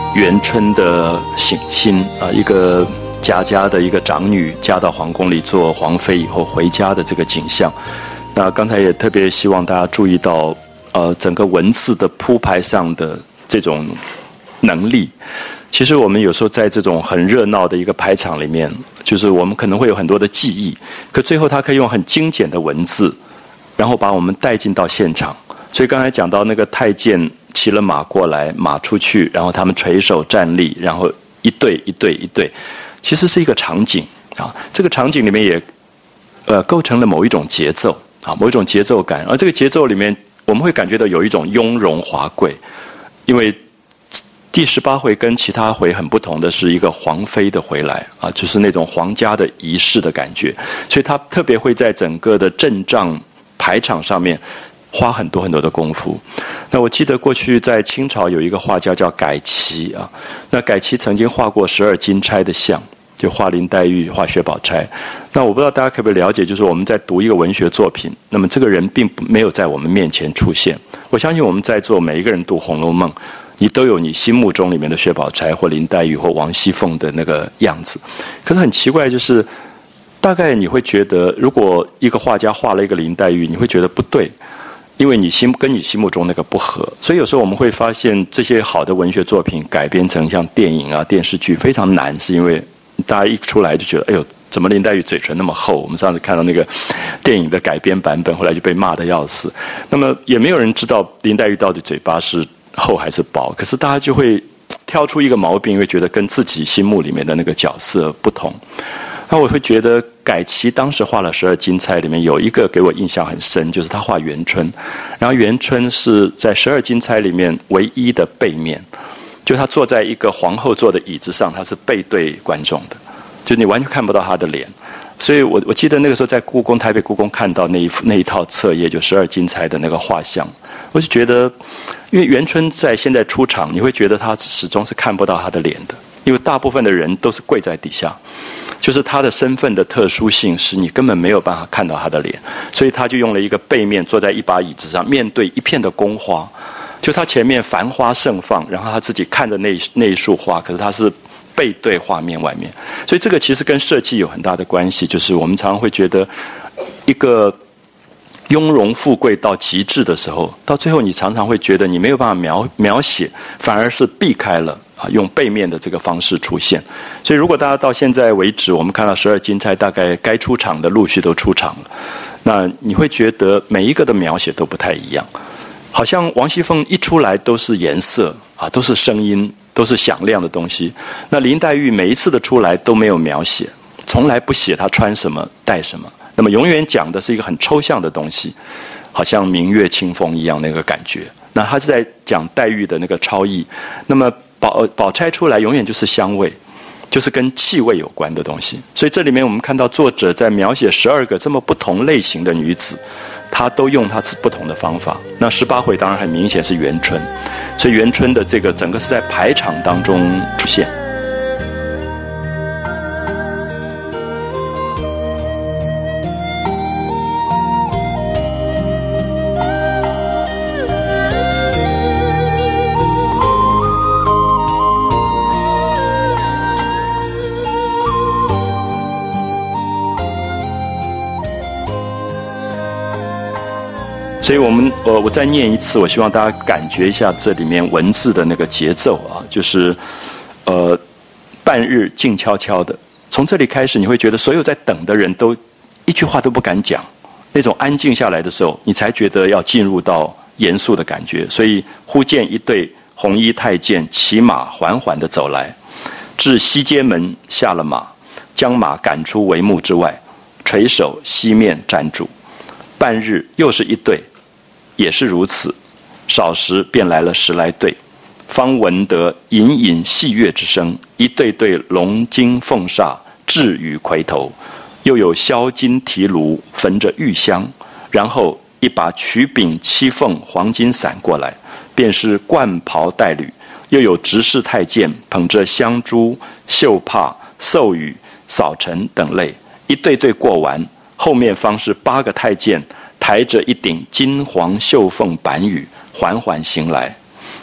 元春的省亲啊，一个贾家的一个长女嫁到皇宫里做皇妃以后回家的这个景象。那刚才也特别希望大家注意到，整个文字的铺排上的这种能力。其实我们有时候在这种很热闹的一个排场里面，就是我们可能会有很多的记忆，可最后他可以用很精简的文字，然后把我们带进到现场。所以刚才讲到那个太监骑了马过来，马出去，然后他们垂手站立，然后一对一对一对，其实是一个场景啊。这个场景里面也构成了某一种节奏啊，某一种节奏感。而这个节奏里面，我们会感觉到有一种雍容华贵，因为第18回跟其他回很不同的是一个皇妃的回来啊，就是那种皇家的仪式的感觉，所以他特别会在整个的阵仗排场上面花很多很多的功夫。那我记得过去在清朝有一个画家叫改齐啊，那改齐曾经画过12金钗的像，就画林黛玉、画薛宝钗。那我不知道大家可不可以了解，就是我们在读一个文学作品，那么这个人并没有在我们面前出现。我相信我们在座每一个人读《红楼梦》，你都有你心目中里面的薛宝钗或林黛玉或王熙凤的那个样子。可是很奇怪，就是大概你会觉得，如果一个画家画了一个林黛玉，你会觉得不对，因为跟你心目中那个不合。所以有时候我们会发现，这些好的文学作品改编成像电影啊、电视剧非常难，是因为大家一出来就觉得，哎呦，怎么林黛玉嘴唇那么厚？我们上次看到那个电影的改编版本，后来就被骂得要死。那么也没有人知道林黛玉到底嘴巴是厚还是薄，可是大家就会挑出一个毛病，因为觉得跟自己心目里面的那个角色不同。那我会觉得改齐当时画了12金钗里面有一个给我印象很深，就是他画元春，然后元春是在12金钗里面唯一的背面，就他坐在一个皇后坐的椅子上，他是背对观众的，就你完全看不到他的脸。所以我记得那个时候在台北故宫看到那一套册页，就12金钗的那个画像，我就觉得，因为元春在现在出场，你会觉得他始终是看不到他的脸的，因为大部分的人都是跪在底下，就是他的身份的特殊性使你根本没有办法看到他的脸，所以他就用了一个背面坐在一把椅子上，面对一片的宫花，就他前面繁花盛放，然后他自己看着那一束花，可是他是背对画面外面。所以这个其实跟设计有很大的关系，就是我们常常会觉得一个雍容富贵到极致的时候，到最后你常常会觉得你没有办法描写，反而是避开了用背面的这个方式出现。所以如果大家到现在为止，我们看到12金钗大概该出场的陆续都出场了，那你会觉得每一个的描写都不太一样，好像王熙凤一出来都是颜色啊，都是声音，都是响亮的东西。那林黛玉每一次的出来都没有描写，从来不写她穿什么戴什么，那么永远讲的是一个很抽象的东西，好像明月清风一样那个感觉。那她是在讲黛玉的那个超意。那么宝钗出来永远就是香味，就是跟气味有关的东西。所以这里面我们看到作者在描写12个这么不同类型的女子，她都用她不同的方法。那18回当然很明显是元春，所以元春的这个整个是在排场当中出现。所以我再念一次，我希望大家感觉一下这里面文字的那个节奏啊，就是半日静悄悄的，从这里开始你会觉得所有在等的人都一句话都不敢讲，那种安静下来的时候，你才觉得要进入到严肃的感觉。所以忽见一对红衣太监骑马缓缓地走来，至西街门下了马，将马赶出帷幕之外，垂手西面站住。半日又是一对，也是如此，少时便来了10来对，方闻得隐隐戏乐之声，一对对龙金凤煞置于魁头，又有销金提炉焚着玉香，然后一把曲柄七凤黄金伞过来，便是冠袍带履，又有执事太监捧着香珠、绣帕、寿羽、扫尘等类，一对对过完，后面方是8个太监抬着一顶金黄绣凤板羽缓缓行来。好，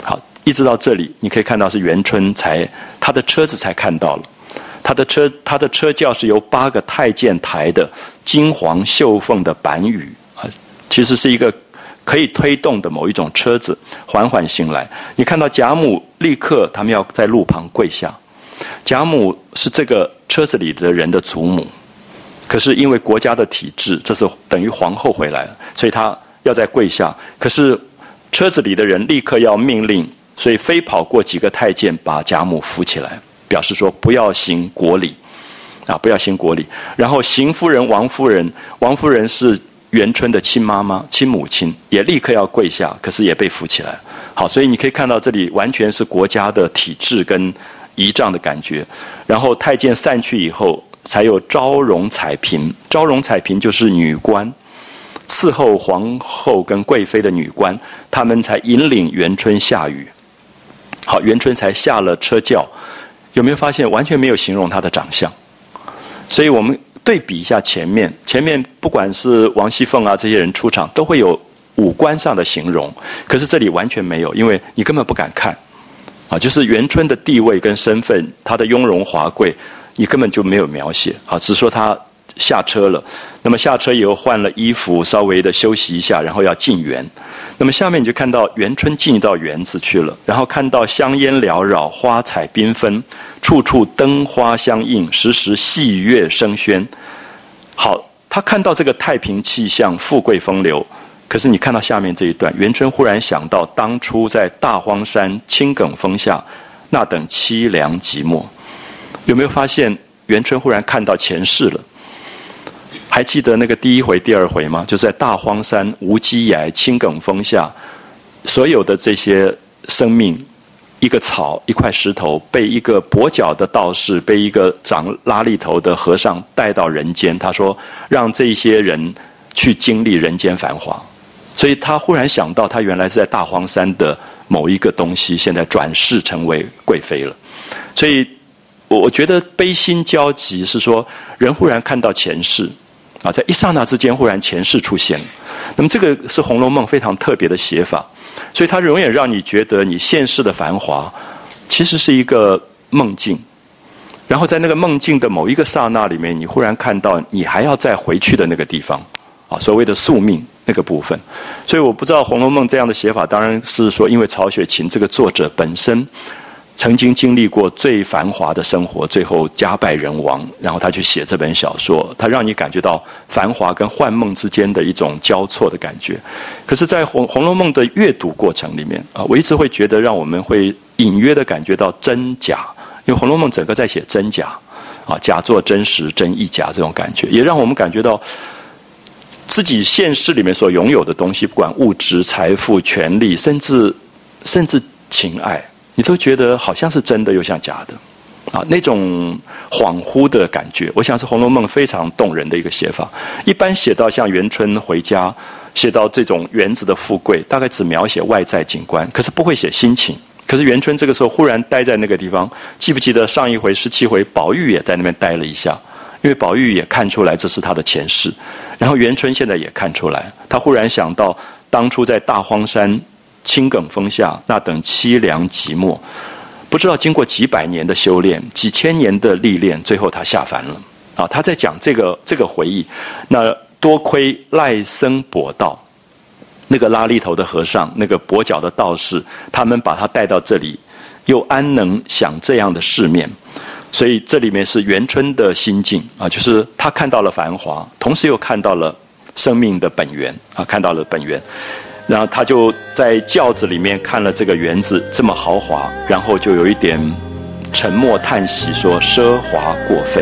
一直到这里，你可以看到是元春他的车子才看到了，他的车轿是由8个太监抬的金黄绣凤的板羽啊，其实是一个可以推动的某一种车子，缓缓行来。你看到贾母立刻他们要在路旁跪下，贾母是这个车子里的人的祖母，可是因为国家的体制，这是等于皇后回来了，所以她要在跪下。可是车子里的人立刻要命令，所以飞跑过几个太监把贾母扶起来，表示说不要行国礼啊，不要行国礼。然后邢夫人、王夫人是元春的亲妈妈、亲母亲，也立刻要跪下，可是也被扶起来。好，所以你可以看到这里完全是国家的体制跟仪仗的感觉。然后太监散去以后，才有昭容彩嫔。昭容彩嫔就是女官，伺候皇后跟贵妃的女官，他们才引领元春下雨。好，元春才下了车轿，有没有发现完全没有形容她的长相？所以我们对比一下前面不管是王熙凤啊这些人出场，都会有五官上的形容，可是这里完全没有，因为你根本不敢看啊，就是元春的地位跟身份，她的雍容华贵，你根本就没有描写啊，只说她下车了。那么下车以后换了衣服，稍微的休息一下，然后要进园。那么下面你就看到元春进到园子去了，然后看到香烟缭绕，花彩缤纷，处处灯花相映，时时戏乐声喧。好，他看到这个太平气象，富贵风流。可是你看到下面这一段，元春忽然想到当初在大荒山青埂峰下那等凄凉寂寞。有没有发现元春忽然看到前世了？还记得那个第一回第二回吗？就是在大荒山无稽崖青埂峰下，所有的这些生命，一个草一块石头，被一个跛脚的道士，被一个长拉力头的和尚带到人间。他说让这些人去经历人间繁华。所以他忽然想到，他原来是在大荒山的某一个东西，现在转世成为贵妃了。所以我觉得悲心交集是说，人忽然看到前世啊，在一刹那之间忽然前世出现。那么这个是《红楼梦》非常特别的写法，所以它永远让你觉得你现世的繁华其实是一个梦境，然后在那个梦境的某一个刹那里面，你忽然看到你还要再回去的那个地方啊，所谓的宿命那个部分。所以我不知道《红楼梦》这样的写法，当然是说因为曹雪芹这个作者本身曾经经历过最繁华的生活，最后家败人亡，然后他去写这本小说，他让你感觉到繁华跟幻梦之间的一种交错的感觉。可是在红楼梦的阅读过程里面啊，我一直会觉得让我们会隐约的感觉到真假，因为红楼梦整个在写真假啊，假作真实，真亦假这种感觉，也让我们感觉到自己现实里面所拥有的东西，不管物质、财富、权力，甚至情爱，你都觉得好像是真的又像假的啊，那种恍惚的感觉，我想是《红楼梦》非常动人的一个写法。一般写到像元春回家，写到这种园子的富贵，大概只描写外在景观，可是不会写心情。可是元春这个时候忽然待在那个地方，记不记得上一回17回宝玉也在那边待了一下，因为宝玉也看出来这是他的前世，然后元春现在也看出来，他忽然想到当初在大荒山青埂峰下那等凄凉寂寞，不知道经过几百年的修炼，几千年的历练，最后他下凡了啊！他在讲这个回忆。那多亏赖僧跛道，那个拉力头的和尚，那个跛脚的道士，他们把他带到这里，又安能享这样的世面？所以这里面是元春的心境啊，就是他看到了繁华，同时又看到了生命的本源啊，看到了本源。然后他就在轿子里面看了这个园子这么豪华，然后就有一点沉默叹息，说奢华过费。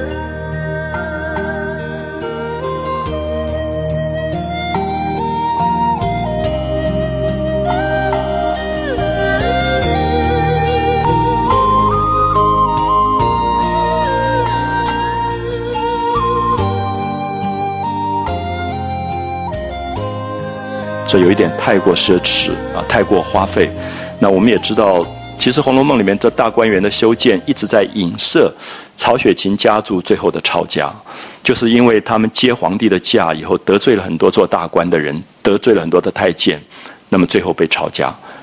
所以有一点太过奢侈啊，太过花费。那我们也知道，其实《红楼梦》里面这大观园的修建一直在影射曹雪芹家族最后的抄家，就是因为他们接皇帝的驾以后，得罪了很多做大官的人，得罪了很多的太监，那么最后被抄家。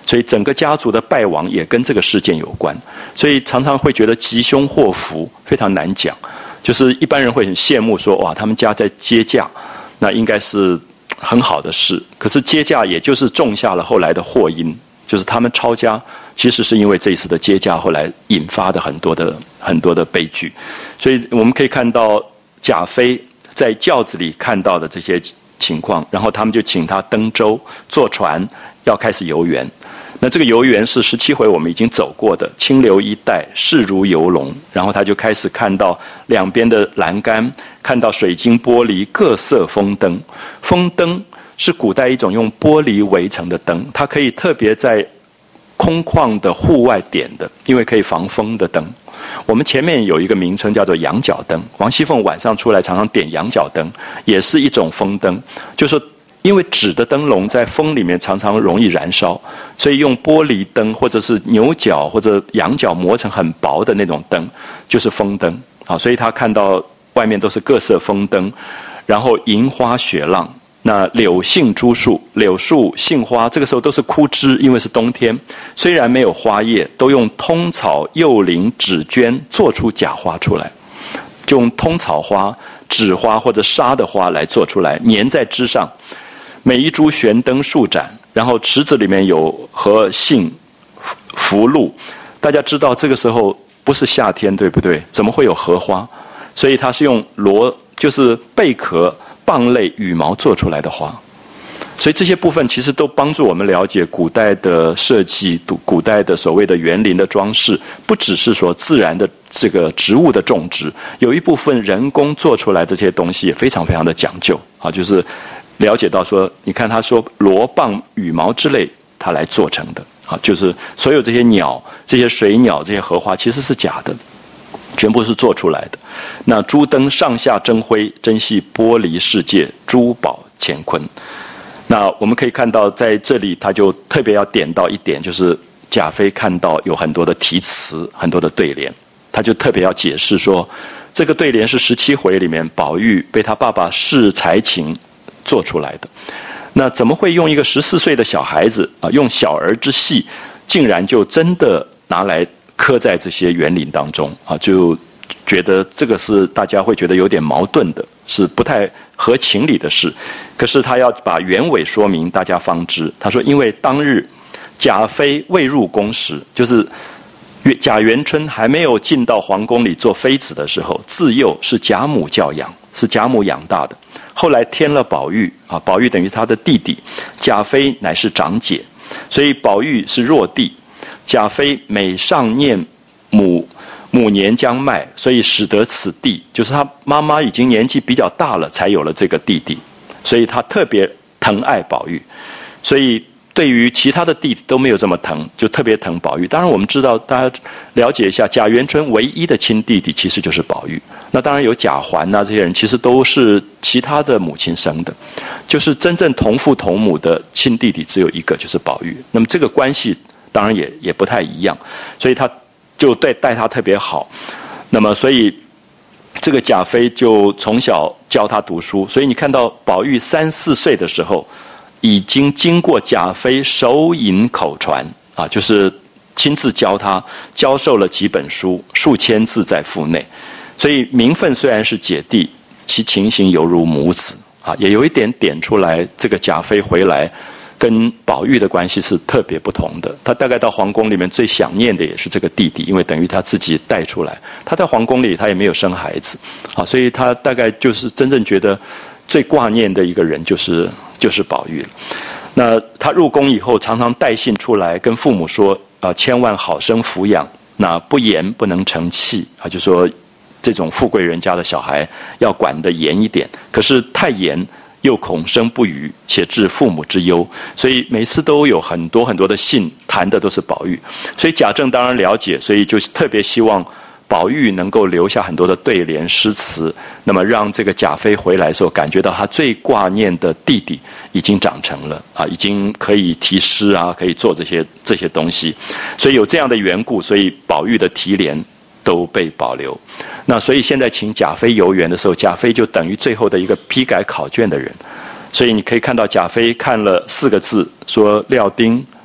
所以整个家族的败亡也跟这个事件有关，所以常常会觉得吉凶祸福非常难讲，就是一般人会很羡慕说，哇，他们家在接驾，那应该是很好的事，可是接驾也就是种下了后来的祸因，就是他们抄家其实是因为这一次的接驾后来引发的很多的悲剧，所以我们可以看到贾妃在轿子里看到的这些情况，然后他们就请他登舟坐船要开始游园。那这个游园是17回我们已经走过的，清流一带势如游龙，然后他就开始看到两边的栏杆，看到水晶玻璃各色风灯。风灯是古代一种用玻璃围成的灯，它可以特别在空旷的户外点的，因为可以防风的灯。我们前面有一个名称叫做羊角灯，王熙凤晚上出来常常点羊角灯，也是一种风灯，就是说因为纸的灯笼在风里面常常容易燃烧，所以用玻璃灯或者是牛角或者羊角磨成很薄的那种灯就是风灯啊。所以他看到外面都是各色风灯，然后银花雪浪，那柳杏株树，柳树杏花这个时候都是枯枝，因为是冬天，虽然没有花叶，都用通草柚林纸绢做出假花出来，就用通草花纸花或者纱的花来做出来，粘在枝上，每一株悬灯数盏，然后池子里面有荷杏福禄。大家知道这个时候不是夏天，对不对？怎么会有荷花？所以它是用就是贝壳蚌类羽毛做出来的花。所以这些部分其实都帮助我们了解古代的设计，古代的所谓的园林的装饰，不只是说自然的这个植物的种植，有一部分人工做出来的这些东西也非常非常的讲究啊，就是了解到说，你看他说螺蚌羽毛之类，它来做成的啊，就是所有这些鸟、这些水鸟、这些荷花其实是假的，全部是做出来的。那珠灯上下争辉，真系玻璃世界，珠宝乾坤。那我们可以看到，在这里他就特别要点到一点，就是贾妃看到有很多的题词，很多的对联，他就特别要解释说，这个对联是17回里面宝玉被他爸爸试才情做出来的。那怎么会用一个14岁的小孩子啊，用小儿之戏，竟然就真的拿来刻在这些园林当中啊？就觉得这个是大家会觉得有点矛盾的，是不太合情理的事。可是他要把原委说明，大家方知。他说，因为当日贾妃未入宫时，就是贾元春还没有进到皇宫里做妃子的时候，自幼是贾母教养，是贾母养大的。后来添了宝玉啊，宝玉等于他的弟弟，贾妃乃是长姐，所以宝玉是弱弟。贾妃每上念母年将迈，所以使得此弟，就是他妈妈已经年纪比较大了，才有了这个弟弟，所以他特别疼爱宝玉。所以对于其他的弟弟都没有这么疼，就特别疼宝玉。当然我们知道，大家了解一下，贾元春唯一的亲弟弟其实就是宝玉。那当然有贾环啊，这些人其实都是其他的母亲生的，就是真正同父同母的亲弟弟只有一个，就是宝玉。那么这个关系当然也不太一样，所以他就待他特别好。那么所以这个贾妃就从小教他读书，所以你看到宝玉3、4岁的时候，已经经过贾妃手引口传啊，就是亲自教他，教授了几本书，数千字在腹内。所以名分虽然是姐弟，其情形犹如母子啊，也有一点点出来，这个贾妃回来跟宝玉的关系是特别不同的。他大概到皇宫里面最想念的也是这个弟弟，因为等于他自己带出来。他在皇宫里他也没有生孩子啊，所以他大概就是真正觉得最挂念的一个人就是宝玉了。那他入宫以后，常常带信出来跟父母说千万好生抚养，那不严不能成器啊，就说这种富贵人家的小孩要管得严一点，可是太严又恐生不虞，且致父母之忧，所以每次都有很多很多的信谈的都是宝玉。所以贾政当然了解，所以就特别希望宝玉能够留下很多的对联诗词，那么让这个贾妃回来的时候感觉到他最挂念的弟弟已经长成了啊，已经可以题诗啊，可以做这些东西。所以有这样的缘故，所以宝玉的题联都被保留。那所以现在请贾妃游园的时候，贾妃就等于最后的一个批改考卷的人。所以你可以看到贾妃看了4个字，说料丁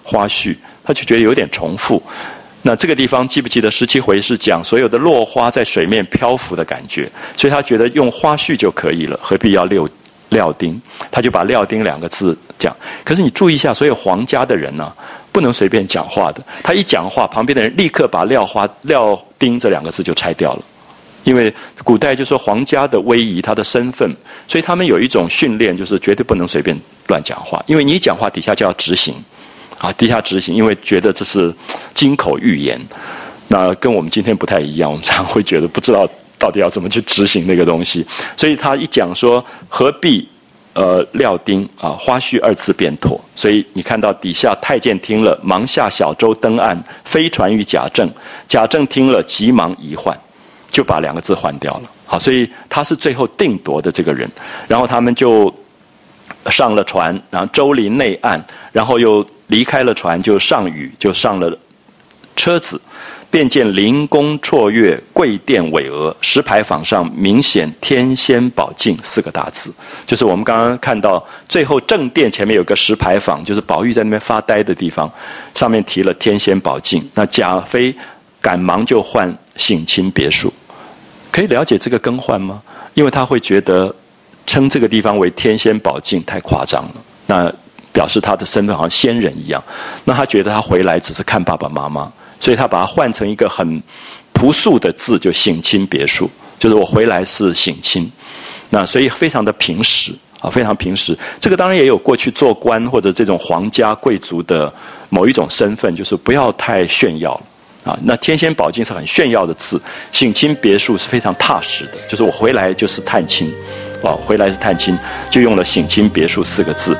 花絮，他就觉得有点重复。那这个地方记不记得17回是讲所有的落花在水面漂浮的感觉，所以他觉得用花絮就可以了，何必要料丁？他就把料丁2个字讲。可是你注意一下，所有皇家的人呢，不能随便讲话的。他一讲话，旁边的人立刻把料丁这2个字就拆掉了。因为古代就说皇家的威仪，他的身份，所以他们有一种训练，就是绝对不能随便乱讲话，因为你一讲话底下就要执行，底下执行，因为觉得这是金口玉言。那跟我们今天不太一样，我们常会觉得不知道到底要怎么去执行那个东西，所以他一讲说何必料丁花絮2字便妥。所以你看到底下太监听了，忙下小舟登岸，飞传于贾政。贾政听了，急忙移换，就把2个字换掉了。好，所以他是最后定夺的这个人。然后他们就上了船，然后舟临内岸，然后又离开了船，就上雨，就上了车子。便见灵宫绰约，贵殿巍峨，石牌坊上明显天仙宝镜4个大字，就是我们刚刚看到最后正殿前面有个石牌坊，就是宝玉在那边发呆的地方，上面提了天仙宝镜。那贾妃赶忙就换省亲别墅。可以了解这个更换吗？因为他会觉得称这个地方为天仙宝镜太夸张了，那表示他的身份好像仙人一样。那他觉得他回来只是看爸爸妈妈，所以他把它换成一个很朴素的字，就省亲别墅，就是我回来是省亲。那所以非常的平实非常平实。这个当然也有过去做官或者这种皇家贵族的某一种身份，就是不要太炫耀那天仙宝镜是很炫耀的字，省亲别墅是非常踏实的，就是我回来就是探亲回来是探亲，就用了省亲别墅4个字。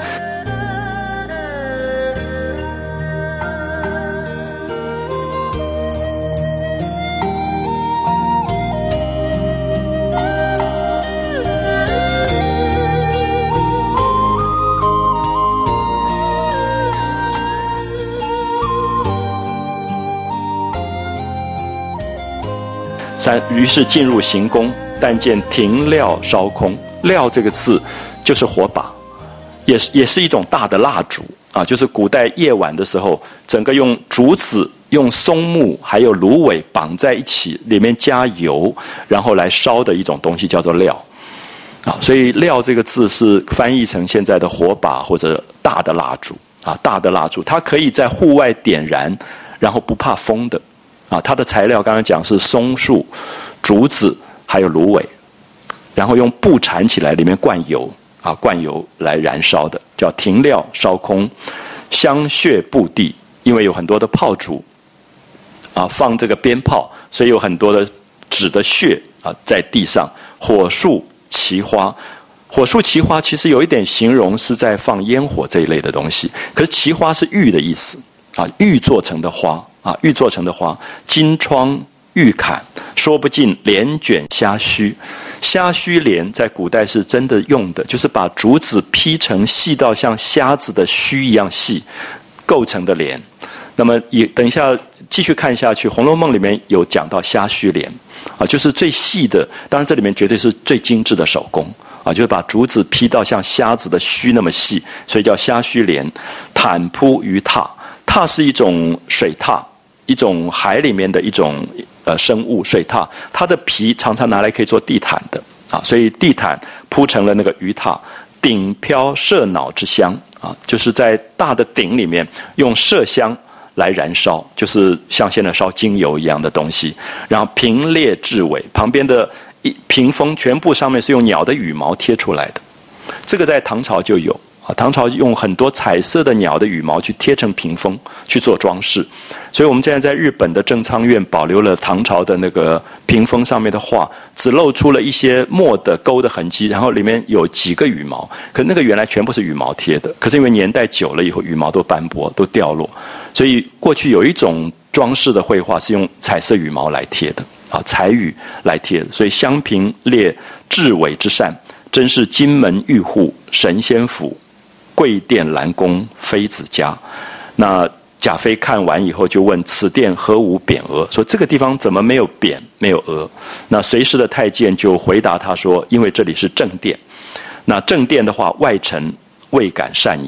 于是进入行宫，但见庭料烧空。料这个字就是火把，也是一种大的蜡烛就是古代夜晚的时候，整个用竹子、用松木还有芦苇绑在一起，里面加油，然后来烧的一种东西，叫做料所以料这个字是翻译成现在的火把或者大的蜡烛大的蜡烛，它可以在户外点燃，然后不怕风的它的材料刚刚讲是松树、竹子还有芦苇，然后用布缠起来，里面灌油灌油来燃烧的，叫庭料烧空。香屑布地，因为有很多的炮竹放这个鞭炮，所以有很多的纸的屑在地上。火树奇花，火树奇花其实有一点形容是在放烟火这一类的东西，可是奇花是玉的意思玉做成的花玉做成的花。金窗玉槛，说不尽帘卷虾须。虾须帘在古代是真的用的，就是把竹子劈成细到像虾子的须一样细构成的帘。那么等一下继续看下去，《红楼梦》里面有讲到虾须帘就是最细的，当然这里面绝对是最精致的手工就是把竹子劈到像虾子的须那么细，所以叫虾须帘。毯铺于榻，榻是一种水獭，一种海里面的一种生物，水獭，它的皮常常拿来可以做地毯的所以地毯铺成了那个鱼榻。顶飘麝脑之香就是在大的鼎里面用麝香来燃烧，就是像现在烧精油一样的东西。然后平列雉尾，旁边的屏风全部上面是用鸟的羽毛贴出来的，这个在唐朝就有唐朝用很多彩色的鸟的羽毛去贴成屏风去做装饰，所以我们现在在日本的正仓院保留了唐朝的那个屏风上面的画，只露出了一些墨的勾的痕迹，然后里面有几个羽毛，可那个原来全部是羽毛贴的，可是因为年代久了以后羽毛都斑驳都掉落，所以过去有一种装饰的绘画是用彩色羽毛来贴的彩羽来贴的，所以香屏列雉尾之扇，真是金门玉户神仙府，贵殿兰宫妃子家。那贾妃看完以后就问此殿何无匾额，说这个地方怎么没有匾没有额。那随侍的太监就回答他说，因为这里是正殿，那正殿的话外臣未敢擅移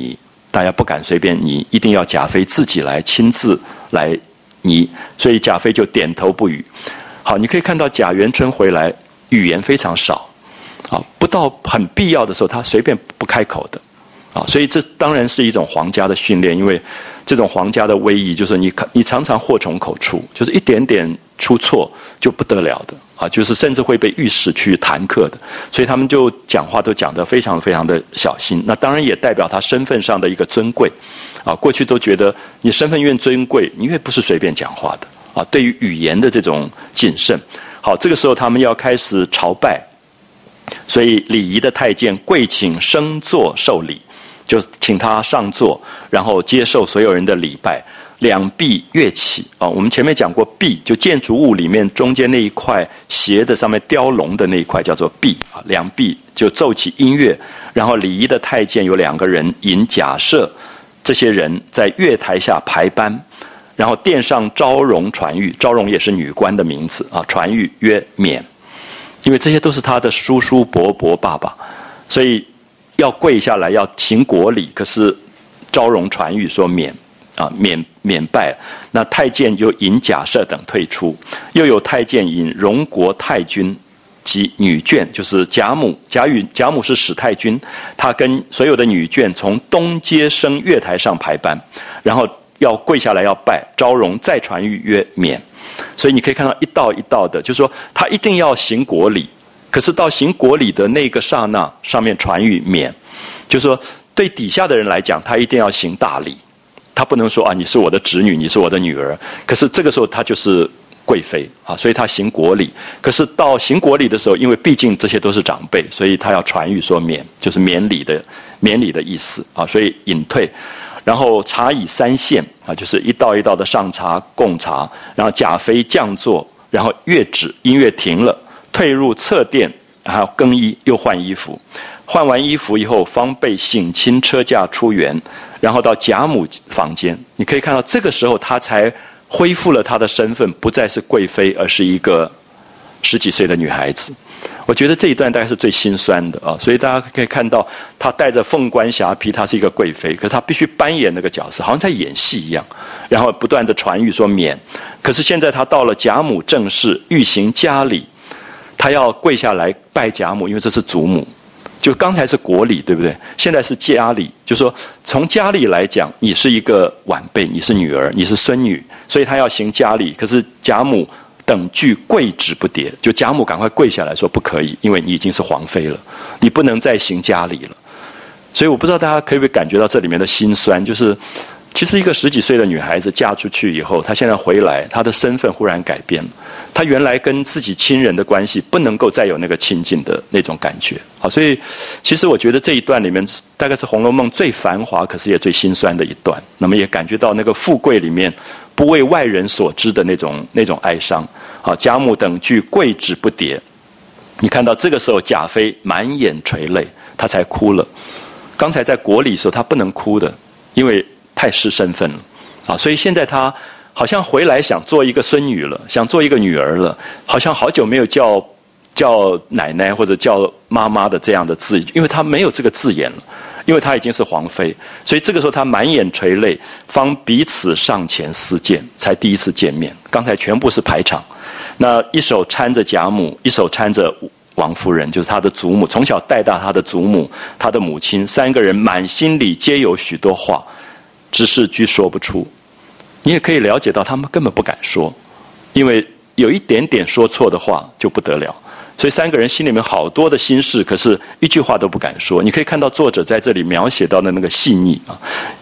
大家不敢随便拟，一定要贾妃自己来亲自来拟，所以贾妃就点头不语。好，你可以看到贾元春回来语言非常少，啊，不到很必要的时候他随便不开口的，啊，所以这当然是一种皇家的训练，因为这种皇家的威仪就是你常常祸从口出，就是一点点出错就不得了的。啊，就是甚至会被御史去弹劾的，所以他们就讲话都讲得非常非常的小心。那当然也代表他身份上的一个尊贵，啊，过去都觉得你身份越尊贵，你越不是随便讲话的，啊，对于语言的这种谨慎。好，这个时候他们要开始朝拜，所以礼仪的太监跪请升座受礼，就请他上座，然后接受所有人的礼拜。两臂跃起啊，我们前面讲过臂，就建筑物里面中间那一块斜的上面雕龙的那一块叫做臂啊，两臂就奏起音乐，然后礼仪的太监有2个人引贾赦，这些人在月台下排班，然后殿上昭容传谕，昭容也是女官的名字啊，传谕曰免，因为这些都是他的叔叔伯伯爸爸，所以要跪下来要行国礼，可是昭容传谕说免。啊，免拜，那太监就引贾赦等退出，又有太监引荣国太君及女眷，就是贾母是史太君，她跟所有的女眷从东街升月台上排班，然后要跪下来要拜，昭容再传谕曰免。所以你可以看到一道一道的，就是说他一定要行国礼，可是到行国礼的那个刹那，上面传谕免，就是说对底下的人来讲，他一定要行大礼。他不能说啊，你是我的侄女，你是我的女儿。可是这个时候他就是贵妃啊，所以他行国礼。可是到行国礼的时候，因为毕竟这些都是长辈，所以他要传谕说免，就是免礼的意思啊，所以隐退。然后茶以3献啊，就是一道一道的上茶供茶，然后贾妃降座，然后乐止，音乐停了，退入侧殿，然后更衣，又换衣服。换完衣服以后，方被省亲车驾出园，然后到贾母房间。你可以看到，这个时候她才恢复了她的身份，不再是贵妃，而是一个10几岁的女孩子。我觉得这一段大概是最心酸的啊，所以大家可以看到，她带着凤冠霞帔，她是一个贵妃，可是她必须扮演那个角色，好像在演戏一样，然后不断的传谕说免。可是现在她到了贾母正室，欲行家礼，她要跪下来拜贾母，因为这是祖母。就刚才是国礼，对不对？现在是家礼，就是说从家礼来讲，你是一个晚辈，你是女儿，你是孙女，所以她要行家礼。可是贾母等俱跪止不迭，就贾母赶快跪下来说不可以，因为你已经是皇妃了，你不能再行家礼了。所以我不知道大家可不可以感觉到这里面的辛酸，就是其实一个10几岁的女孩子嫁出去以后，她现在回来，她的身份忽然改变了。她原来跟自己亲人的关系不能够再有那个亲近的那种感觉，好，所以其实我觉得这一段里面大概是《红楼梦》最繁华，可是也最心酸的一段。那么也感觉到那个富贵里面不为外人所知的那种哀伤。好，贾母等俱跪止不迭。你看到这个时候，贾妃满眼垂泪，她才哭了。刚才在国礼的时候，她不能哭的，因为太失身份了啊，所以现在她好像回来想做一个孙女了，想做一个女儿了，好像好久没有叫奶奶或者叫妈妈的这样的字，因为她没有这个字眼了，因为她已经是皇妃，所以这个时候她满眼垂泪，方彼此上前私见，才第一次见面。刚才全部是排场，那一手搀着贾母，一手搀着王夫人，就是她的祖母，从小带大她的祖母，她的母亲，3个人满心里皆有许多话，只是俱说不出。你也可以了解到他们根本不敢说，因为有一点点说错的话就不得了，所以3个人心里面好多的心事，可是一句话都不敢说。你可以看到作者在这里描写到的那个细腻啊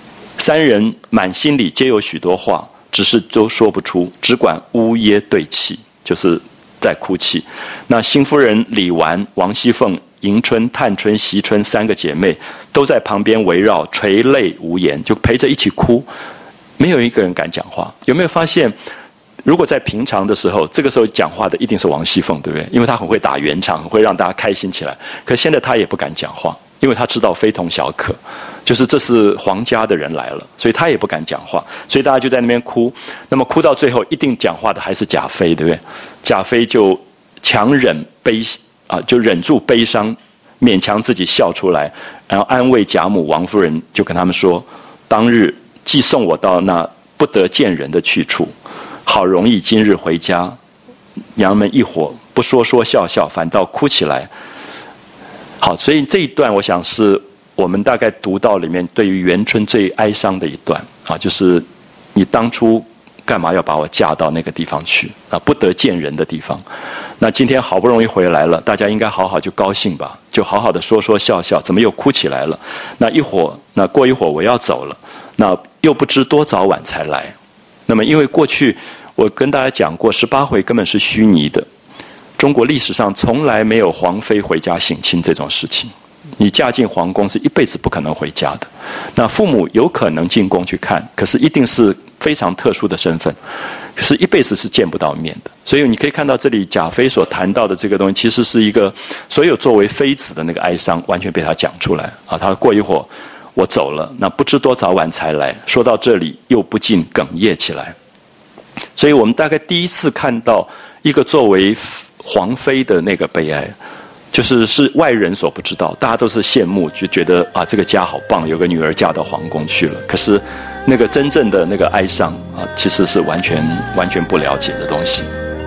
，3人满心里皆有许多话，只是都说不出，只管呜咽对泣，就是在哭泣。那邢夫人、李纨、王熙凤、迎春、探春、惜春3个姐妹都在旁边围绕，垂泪无言，就陪着一起哭。没有一个人敢讲话。有没有发现，如果在平常的时候，这个时候讲话的一定是王熙凤，对不对？因为她很会打圆场，很会让大家开心起来。可现在她也不敢讲话，因为她知道非同小可，就是这是皇家的人来了，所以她也不敢讲话。所以大家就在那边哭。那么哭到最后，一定讲话的还是贾妃，对不对？贾妃就强忍就忍住悲伤， 勉强自己笑出来，然后安慰贾母、王夫人，就跟他们说：当日既送我到那不得见人的去处，好容易今日回家，娘们一伙不说说笑笑，反倒哭起来。好，所以这一段我想是我们大概读到里面对于元春最哀伤的一段啊，就是你当初干嘛要把我嫁到那个地方去啊？不得见人的地方。那今天好不容易回来了，大家应该好好就高兴吧，就好好的说说笑笑，怎么又哭起来了？那过一会儿我要走了，那又不知多早晚才来。那么因为过去我跟大家讲过，18回根本是虚拟的，中国历史上从来没有皇妃回家省亲这种事情。你嫁进皇宫是一辈子不可能回家的。那父母有可能进宫去看，可是一定是非常特殊的身份，可是一辈子是见不到面的。所以你可以看到这里贾妃所谈到的这个东西，其实是一个所有作为妃子的那个哀伤，完全被他讲出来啊。他过一会儿我走了，那不知多早晚才来。说到这里又不禁哽咽起来。所以我们大概第一次看到一个作为皇妃的那个悲哀，是外人所不知道，大家都是羡慕，就觉得啊，这个家好棒，有个女儿嫁到皇宫去了。可是那个真正的那个哀伤啊，其实是完全不了解的东西。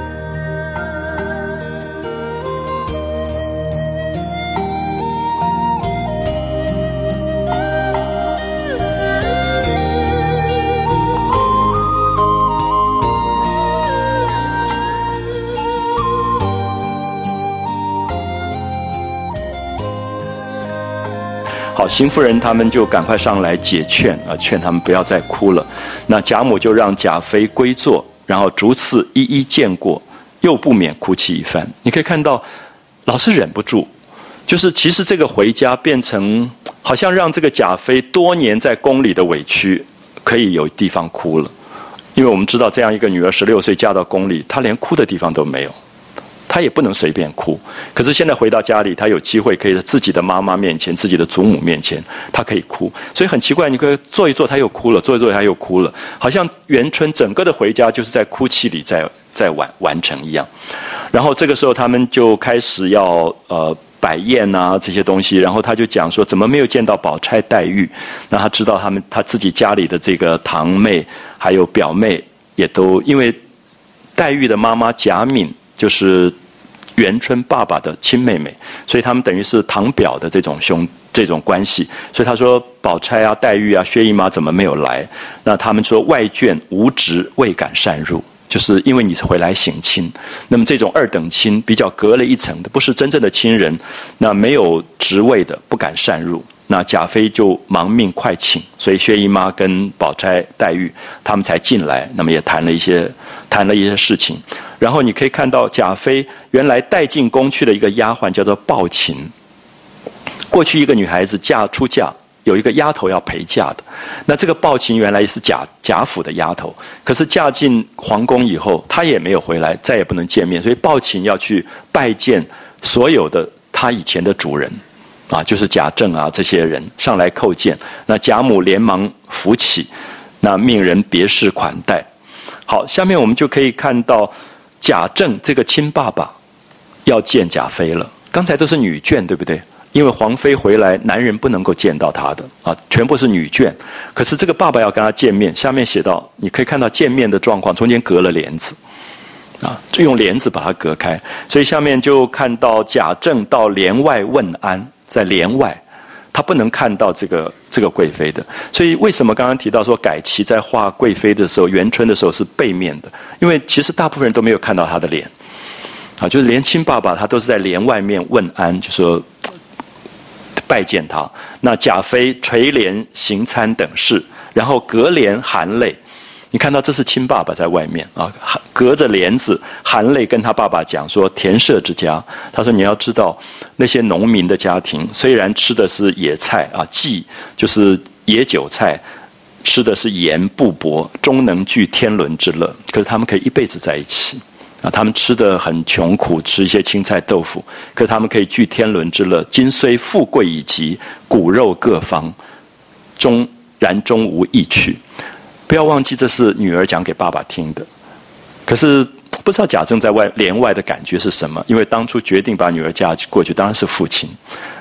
好，邢夫人他们就赶快上来解劝啊，劝他们不要再哭了。那贾母就让贾妃归坐，然后逐次一一见过，又不免哭泣一番。你可以看到，老是忍不住，其实这个回家变成好像让这个贾妃多年在宫里的委屈可以有地方哭了。因为我们知道，这样一个女儿16岁嫁到宫里，她连哭的地方都没有。他也不能随便哭，可是现在回到家里，他有机会可以在自己的妈妈面前、自己的祖母面前，他可以哭。所以很奇怪，你可以坐一坐，他又哭了；坐一坐，他又哭了，好像元春整个的回家就是在哭泣里在完成一样。然后这个时候，他们就开始要摆宴啊这些东西，然后他就讲说，怎么没有见到宝钗、黛玉？那他知道他自己家里的这个堂妹还有表妹也都因为黛玉的妈妈贾敏就是元春爸爸的亲妹妹，所以他们等于是堂表的这种关系。所以他说宝钗啊、黛玉啊、薛姨妈怎么没有来？那他们说外眷无职，未敢擅入，就是因为你是回来省亲。那么这种二等亲比较隔了一层的，不是真正的亲人，那没有职位的不敢擅入。那贾妃就忙命快请，所以薛姨妈跟宝钗、黛玉他们才进来，那么也谈了一些事情。然后你可以看到贾妃原来带进宫去的一个丫鬟叫做鲍琴。过去一个女孩子出嫁，有一个丫头要陪嫁的。那这个鲍琴原来是贾府的丫头，可是嫁进皇宫以后，她也没有回来，再也不能见面，所以鲍琴要去拜见所有的她以前的主人。啊，就是贾政啊，这些人上来叩见，那贾母连忙扶起，那命人别事款待。好，下面我们就可以看到贾政这个亲爸爸要见贾妃了。刚才都是女眷，对不对？因为皇妃回来，男人不能够见到她的啊，全部是女眷。可是这个爸爸要跟她见面，下面写到，你可以看到见面的状况，中间隔了帘子。啊，就用帘子把它隔开，所以下面就看到贾政到帘外问安，在帘外，他不能看到这个贵妃的。所以为什么刚刚提到说改期在画贵妃的时候，元春的时候是背面的？因为其实大部分人都没有看到她的脸，啊，就是连亲爸爸他都是在帘外面问安，就说拜见他。那贾妃垂帘行餐等事，然后隔帘含泪。你看到这是亲爸爸在外面啊，隔着帘子含泪跟他爸爸讲说，田舍之家，他说你要知道那些农民的家庭虽然吃的是野菜啊，稷就是野韭菜，吃的是盐布帛，终能聚天伦之乐，可是他们可以一辈子在一起啊，他们吃的很穷苦，吃一些青菜豆腐，可是他们可以聚天伦之乐。今虽富贵以极，骨肉各方，终无异趣。不要忘记，这是女儿讲给爸爸听的。可是不知道贾政在帘外的感觉是什么？因为当初决定把女儿嫁过去，当然是父亲。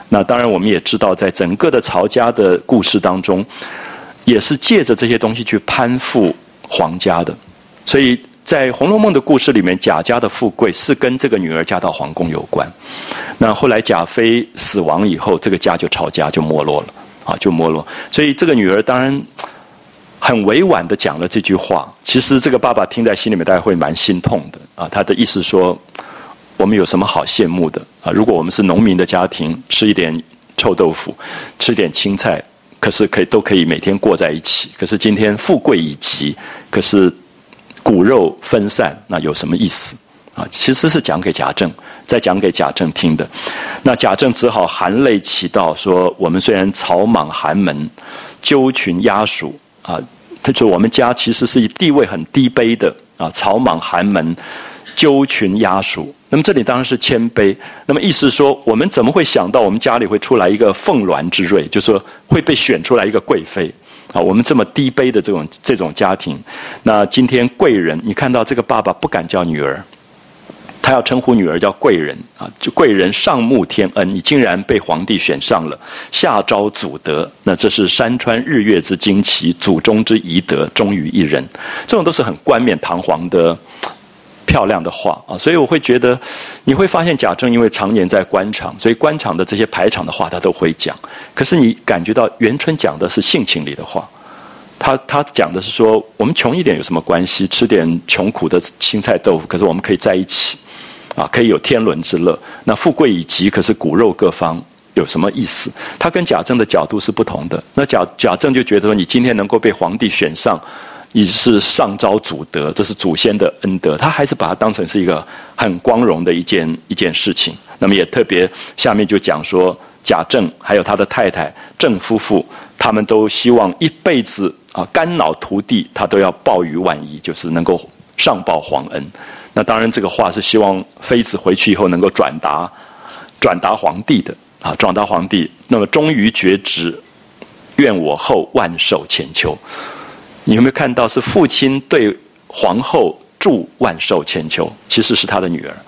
那当然我们也知道，在整个的曹家的故事当中，也是借着这些东西去攀附皇家的。所以在《红楼梦》的故事里面，贾家的富贵是跟这个女儿嫁到皇宫有关。那后来贾妃死亡以后，这个家就抄家，就没落了就没落。所以这个女儿当然很委婉地讲了这句话，其实这个爸爸听在心里面大概会蛮心痛的他的意思说，我们有什么好羡慕的如果我们是农民的家庭，吃一点臭豆腐，吃一点青菜，可是都可以每天过在一起。可是今天富贵已极，可是骨肉分散，那有什么意思其实是讲给贾政，再讲给贾政听的。那贾政只好含泪祈祷说，我们虽然草莽寒门，纠群压属他说我们家其实是地位很低卑的草莽寒门，纠群压属。那么这里当然是谦卑，那么意思是说，我们怎么会想到我们家里会出来一个凤鸾之瑞，就是说会被选出来一个贵妃我们这么低卑的这种家庭，那今天贵人，你看到这个爸爸不敢叫女儿，他要称呼女儿叫贵人就贵人上慕天恩，你竟然被皇帝选上了，下诏祖德，那这是山川日月之惊奇，祖宗之遗德，终于一人。这种都是很冠冕堂皇的漂亮的话所以我会觉得，你会发现贾政因为常年在官场，所以官场的这些排场的话他都会讲。可是你感觉到元春讲的是性情里的话，他讲的是说，我们穷一点有什么关系？吃点穷苦的青菜豆腐，可是我们可以在一起可以有天伦之乐。那富贵已极，可是骨肉各方，有什么意思？他跟贾政的角度是不同的。那贾政就觉得说，你今天能够被皇帝选上，你是上诏祖德，这是祖先的恩德，他还是把它当成是一个很光荣的一件事情。那么也特别下面就讲说，贾政还有他的太太郑夫妇，他们都希望一辈子肝脑涂地，他都要报于万一，就是能够上报皇恩。那当然这个话是希望妃子回去以后能够转达皇帝的转达皇帝。那么终于决职，愿我后万寿千秋。你有没有看到是父亲对皇后祝万寿千秋，其实是他的女儿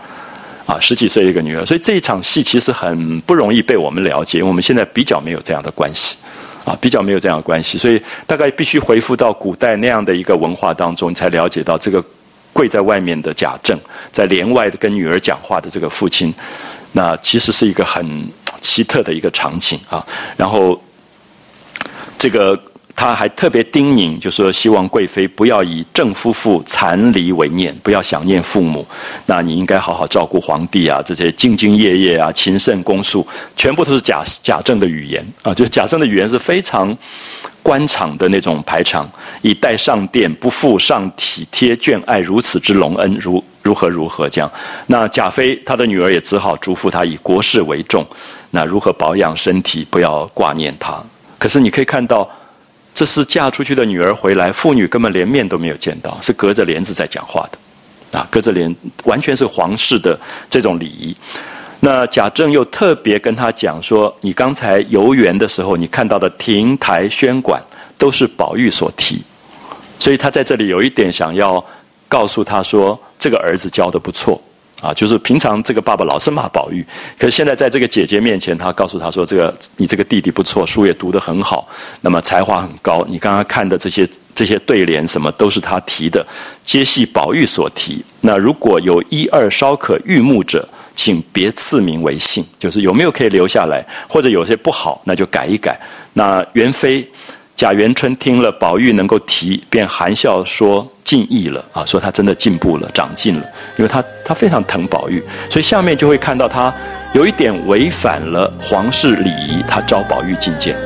10几岁的一个女儿。所以这一场戏其实很不容易被我们了解，因为我们现在比较没有这样的关系比较没有这样的关系，所以大概必须回复到古代那样的一个文化当中，才了解到这个跪在外面的贾政，在帘外的跟女儿讲话的这个父亲，那其实是一个很奇特的一个场景然后这个他还特别叮咛，就说希望贵妃不要以郑夫妇残离为念，不要想念父母，那你应该好好照顾皇帝这些兢兢业业勤慎恭肃，全部都是贾政的语言就是贾政的语言是非常官场的那种排场，以待上殿，不负上体贴眷爱如此之隆恩，如何这样。那贾妃她的女儿也只好嘱咐她以国事为重，那如何保养身体，不要挂念她。可是你可以看到，这是嫁出去的女儿回来，妇女根本连面都没有见到，是隔着帘子在讲话的隔着帘，完全是皇室的这种礼仪。那贾政又特别跟他讲说，你刚才游园的时候，你看到的亭台轩馆都是宝玉所题，所以他在这里有一点想要告诉他说，这个儿子教得不错就是平常这个爸爸老是骂宝玉，可是现在在这个姐姐面前，他告诉他说，你这个弟弟不错，书也读得很好，那么才华很高，你刚刚看的这些对联什么都是他题的，皆系宝玉所题。那如果有一二稍可御目者，请别赐名为姓，就是有没有可以留下来，或者有些不好，那就改一改。那元妃贾元春听了宝玉能够题，便含笑说进意了说他真的进步了，长进了，因为他非常疼宝玉，所以下面就会看到他有一点违反了皇室礼仪，他招宝玉进谏。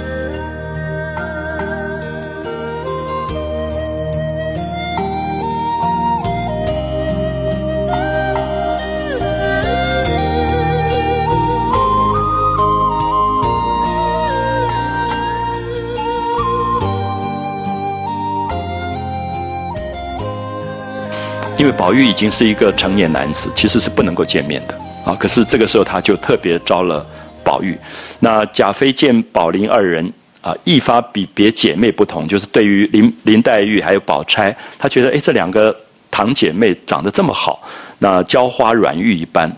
因为宝玉已经是一个成年男子，其实是不能够见面的可是这个时候他就特别招了宝玉。那贾妃见宝林二人一发比别姐妹不同，就是对于林黛玉还有宝钗，她觉得这两个堂姐妹长得这么好，那娇花软玉一般，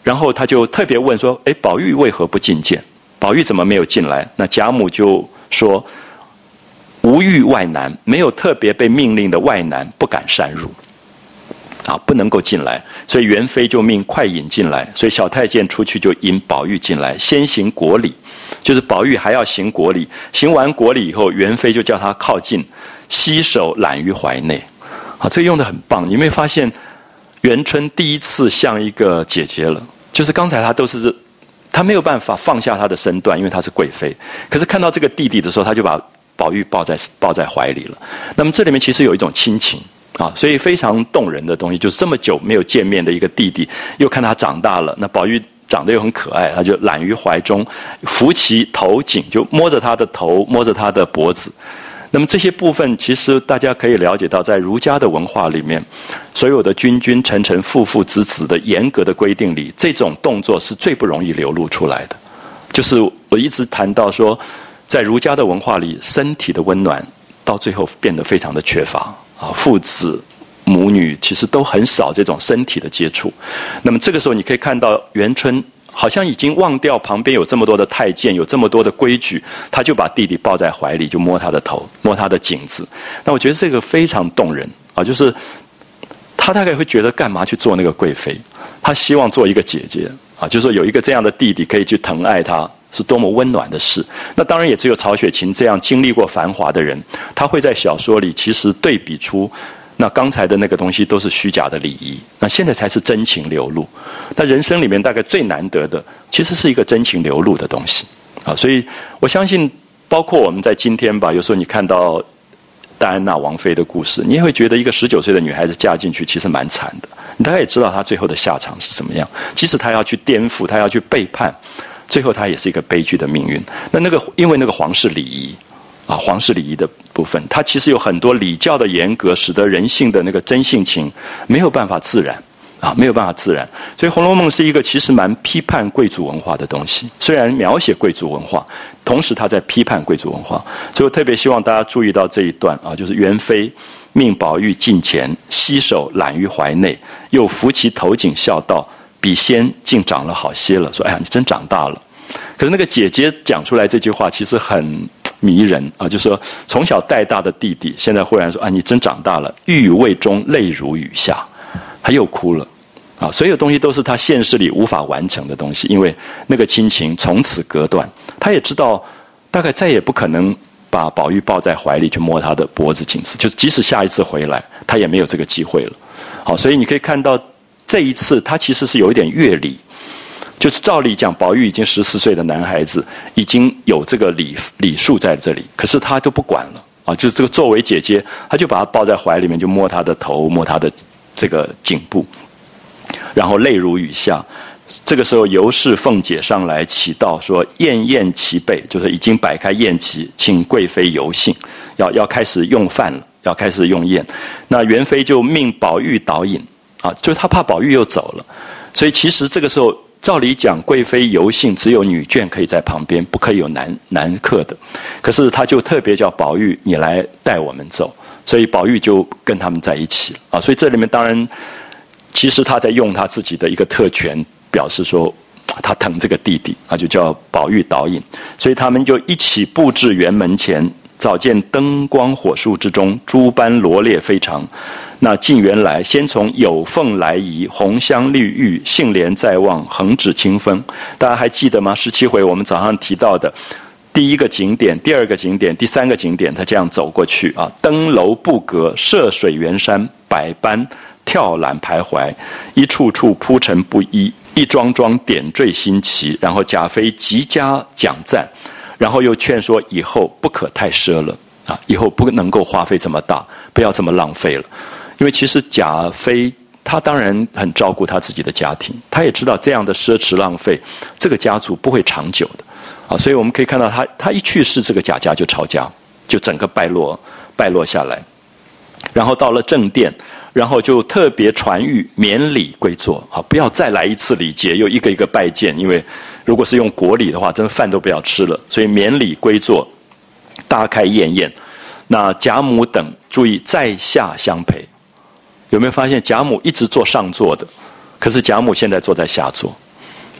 然后他就特别问说：“哎，宝玉为何不觐见？宝玉怎么没有进来？”那贾母就说：“无欲外男，没有特别被命令的外男不敢擅入，啊，不能够进来。所以元妃就命快引进来。所以小太监出去就引宝玉进来，先行国礼，就是宝玉还要行国礼。行完国礼以后，元妃就叫他靠近，携手揽于怀内。啊，这个用得很棒。你有没有发现？”元春第一次像一个姐姐了，就是刚才她没有办法放下她的身段，因为她是贵妃。可是看到这个弟弟的时候，她就把宝玉抱在怀里了。那么这里面其实有一种亲情啊，所以非常动人的东西，就是这么久没有见面的一个弟弟，又看他长大了，那宝玉长得又很可爱，他就揽于怀中，扶其头颈，就摸着他的头，摸着他的脖子。那么这些部分，其实大家可以了解到，在儒家的文化里面，所有的君君臣臣、父父子子的严格的规定里，这种动作是最不容易流露出来的。就是我一直谈到说，在儒家的文化里，身体的温暖到最后变得非常的缺乏啊，父子母女其实都很少这种身体的接触。那么这个时候，你可以看到元春好像已经忘掉旁边有这么多的太监，有这么多的规矩，他就把弟弟抱在怀里，就摸他的头，摸他的颈子。那我觉得这个非常动人啊，就是他大概会觉得干嘛去做那个贵妃？他希望做一个姐姐啊，就是说有一个这样的弟弟可以去疼爱他，是多么温暖的事。那当然也只有曹雪芹这样经历过繁华的人，他会在小说里其实对比出。那刚才的那个东西都是虚假的礼仪，那现在才是真情流露。那人生里面大概最难得的，其实是一个真情流露的东西啊。所以我相信，包括我们在今天吧，有时候你看到戴安娜王妃的故事，你也会觉得一个19岁的女孩子嫁进去其实蛮惨的。你大概也知道她最后的下场是怎么样。即使她要去颠覆，她要去背叛，最后她也是一个悲剧的命运。因为那个皇室礼仪。啊，皇室礼仪的部分，它其实有很多礼教的严格，使得人性的那个真性情没有办法自然啊，没有办法自然。所以《红楼梦》是一个其实蛮批判贵族文化的东西，虽然描写贵族文化，同时它在批判贵族文化。所以我特别希望大家注意到这一段啊，就是元妃命宝玉近前，携手揽于怀内，又扶其头颈，笑道：“比先竟长了好些了。”说：“哎呀，你真长大了。”可是那个姐姐讲出来这句话，其实很迷人啊，就是说从小带大的弟弟，现在忽然说：“啊，你真长大了。”欲语未终，泪如雨下，他又哭了啊！所有东西都是他现实里无法完成的东西，因为那个亲情从此隔断。他也知道，大概再也不可能把宝玉抱在怀里去摸他的脖子、颈子，就即使下一次回来，他也没有这个机会了。好，所以你可以看到这一次，他其实是有一点越礼。就是照理讲，宝玉已经14岁的男孩子，已经有这个礼数在这里，可是他都不管了啊！就是这个作为姐姐，他就把他抱在怀里面，就摸他的头，摸他的这个颈部，然后泪如雨下。这个时候，尤氏凤姐上来启道说：“宴齐备，就是已经摆开宴席，请贵妃游幸，要开始用饭了，要开始用宴。”那元妃就命宝玉导引啊，就是他怕宝玉又走了，所以其实这个时候。照理讲，贵妃游幸只有女眷可以在旁边，不可以有男客的。可是他就特别叫宝玉，你来带我们走，所以宝玉就跟他们在一起了啊。所以这里面当然，其实他在用他自己的一个特权，表示说他疼这个弟弟啊，就叫宝玉导引。所以他们就一起布置园门前，早见灯光火树之中，诸般罗列非常。那进园来，先从有凤来仪，红香绿玉，杏帘在望，横指清风。大家还记得吗？17回我们早上提到的第一个景点、第二个景点、第3个景点，他这样走过去啊，登楼布阁，涉水圆山，百般跳览徘徊，一处处铺陈不一，一桩桩点缀新奇。然后贾妃极加奖赞，然后又劝说以后不可太奢了啊，以后不能够花费这么大，不要这么浪费了。因为其实贾妃她当然很照顾她自己的家庭，她也知道这样的奢侈浪费，这个家族不会长久的啊。所以我们可以看到她一去世，这个贾家就抄家，就整个败落下来。然后到了正殿，然后就特别传谕免礼归坐啊，不要再来一次礼节，又一个一个拜见，因为如果是用国礼的话，真的饭都不要吃了。所以免礼归坐，大开宴。那贾母等注意在下相陪。有没有发现贾母一直坐上座的，可是贾母现在坐在下座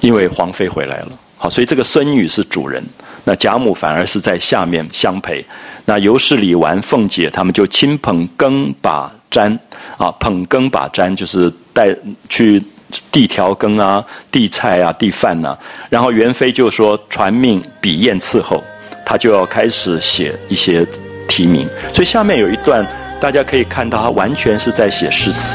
因为皇妃回来了。好，所以这个孙女是主人，那贾母反而是在下面相陪。那尤氏、李纨、凤姐他们就亲捧羹把砧啊，捧羹把砧就是带去递调羹啊、递菜啊、递饭啊。然后元妃就说传命笔砚伺候，她就要开始写一些题名。所以下面有一段大家可以看到，她完全是在写诗词。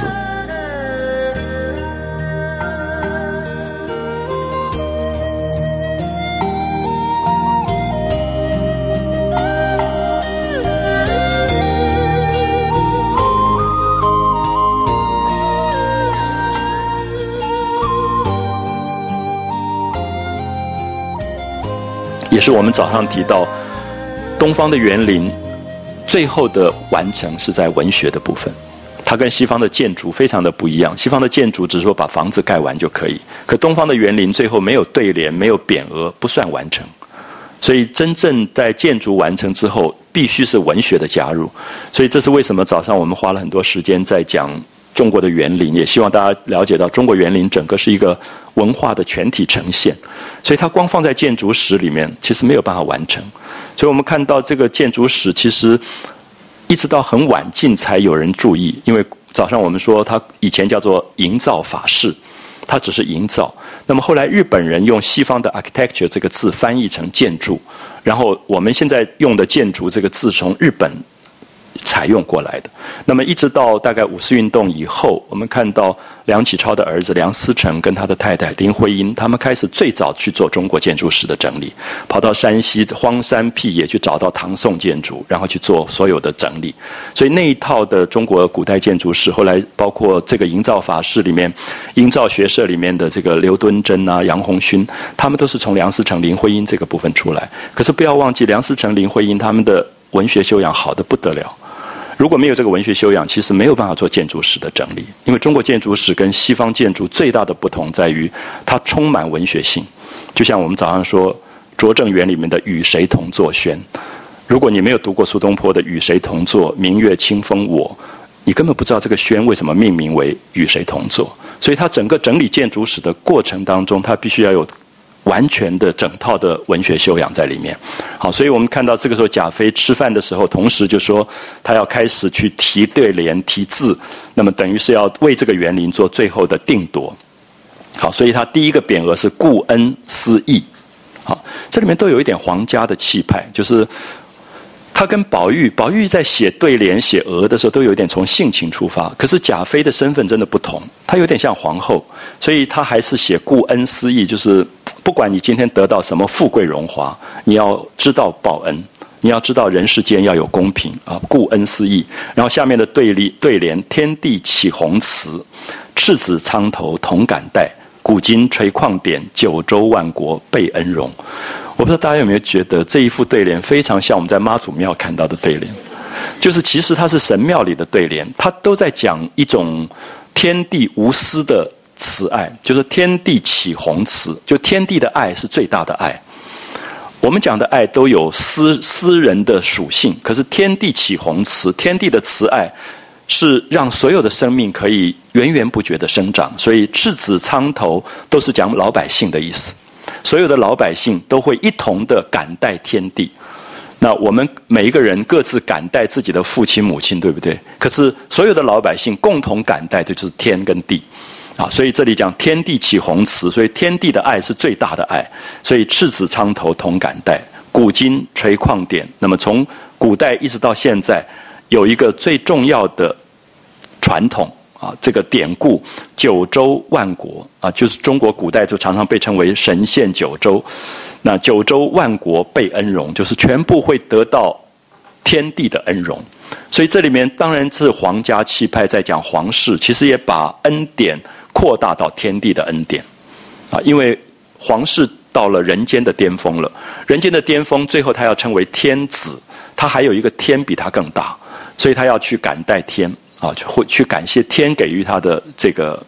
也是我们早上提到东方的园林最后的完成是在文学的部分，它跟西方的建筑非常的不一样。西方的建筑只是说把房子盖完就可以，可东方的园林最后没有对联，没有匾额，不算完成。所以真正在建筑完成之后必须是文学的加入。所以这是为什么早上我们花了很多时间在讲中国的园林，也希望大家了解到中国园林整个是一个文化的全体呈现，所以它光放在建筑史里面其实没有办法完成。所以我们看到这个建筑史其实一直到很晚近才有人注意，因为早上我们说它以前叫做营造法式，它只是营造。那么后来日本人用西方的 architecture 这个字翻译成建筑，然后我们现在用的建筑这个字从日本采用过来的。那么一直到大概五四运动以后，我们看到梁启超的儿子梁思成跟他的太太林徽因，他们开始最早去做中国建筑史的整理，跑到山西荒山僻野去找到唐宋建筑，然后去做所有的整理。所以那一套的中国古代建筑史，后来包括这个营造法式里面，营造学社里面的这个刘敦桢啊、杨红勋，他们都是从梁思成、林徽因这个部分出来。可是不要忘记，梁思成、林徽因他们的文学修养好得不得了。如果没有这个文学修养，其实没有办法做建筑史的整理。因为中国建筑史跟西方建筑最大的不同在于，它充满文学性。就像我们早上说拙政园里面的与谁同坐轩，如果你没有读过苏东坡的与谁同坐，明月清风我，你根本不知道这个轩为什么命名为与谁同坐。所以它整个整理建筑史的过程当中，它必须要有完全的整套的文学修养在里面。好，所以我们看到这个时候贾妃吃饭的时候，同时就说她要开始去题对联、题字，那么等于是要为这个园林做最后的定夺。好，所以她第一个匾额是顾恩思义。好，这里面都有一点皇家的气派，就是他跟宝玉在写对联、写额的时候，都有点从性情出发。可是贾妃的身份真的不同，她有点像皇后，所以她还是写顾恩思义，就是不管你今天得到什么富贵荣华，你要知道报恩，你要知道人世间要有公平啊，顾恩思义。然后下面的对联：天地起宏慈，赤子苍头同感戴，古今垂旷典，九州万国备恩荣。我不知道大家有没有觉得这一副对联非常像我们在妈祖庙看到的对联，就是其实它是神庙里的对联，它都在讲一种天地无私的慈爱，就是天地起宏慈，就天地的爱是最大的爱。我们讲的爱都有私人的属性，可是天地起宏慈，天地的慈爱是让所有的生命可以源源不绝的生长，所以赤子苍头都是讲老百姓的意思。所有的老百姓都会一同的感戴天地，那我们每一个人各自感戴自己的父亲母亲，对不对？可是所有的老百姓共同感戴的就是天跟地啊，所以这里讲天地起宏慈，所以天地的爱是最大的爱，所以赤子苍头同感戴，古今垂旷典。那么从古代一直到现在，有一个最重要的传统啊，这个典故九州万国啊，就是中国古代就常常被称为神仙九州。那九州万国备恩荣，就是全部会得到天地的恩荣。所以这里面当然是皇家气派在讲皇室，其实也把恩典扩大到天地的恩典啊，因为皇室到了人间的巅峰了，人间的巅峰最后他要称为天子，他还有一个天比他更大，所以他要去感戴天啊，会去感谢天给予他的这个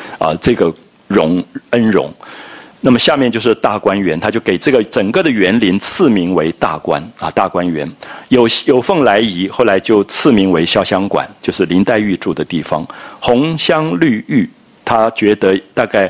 恩荣。那么下面就是大观园，他就给这个整个的园林赐名为大观啊，大观园。有凤来仪，后来就赐名为潇湘馆，就是林黛玉住的地方。红香绿玉，他觉得大概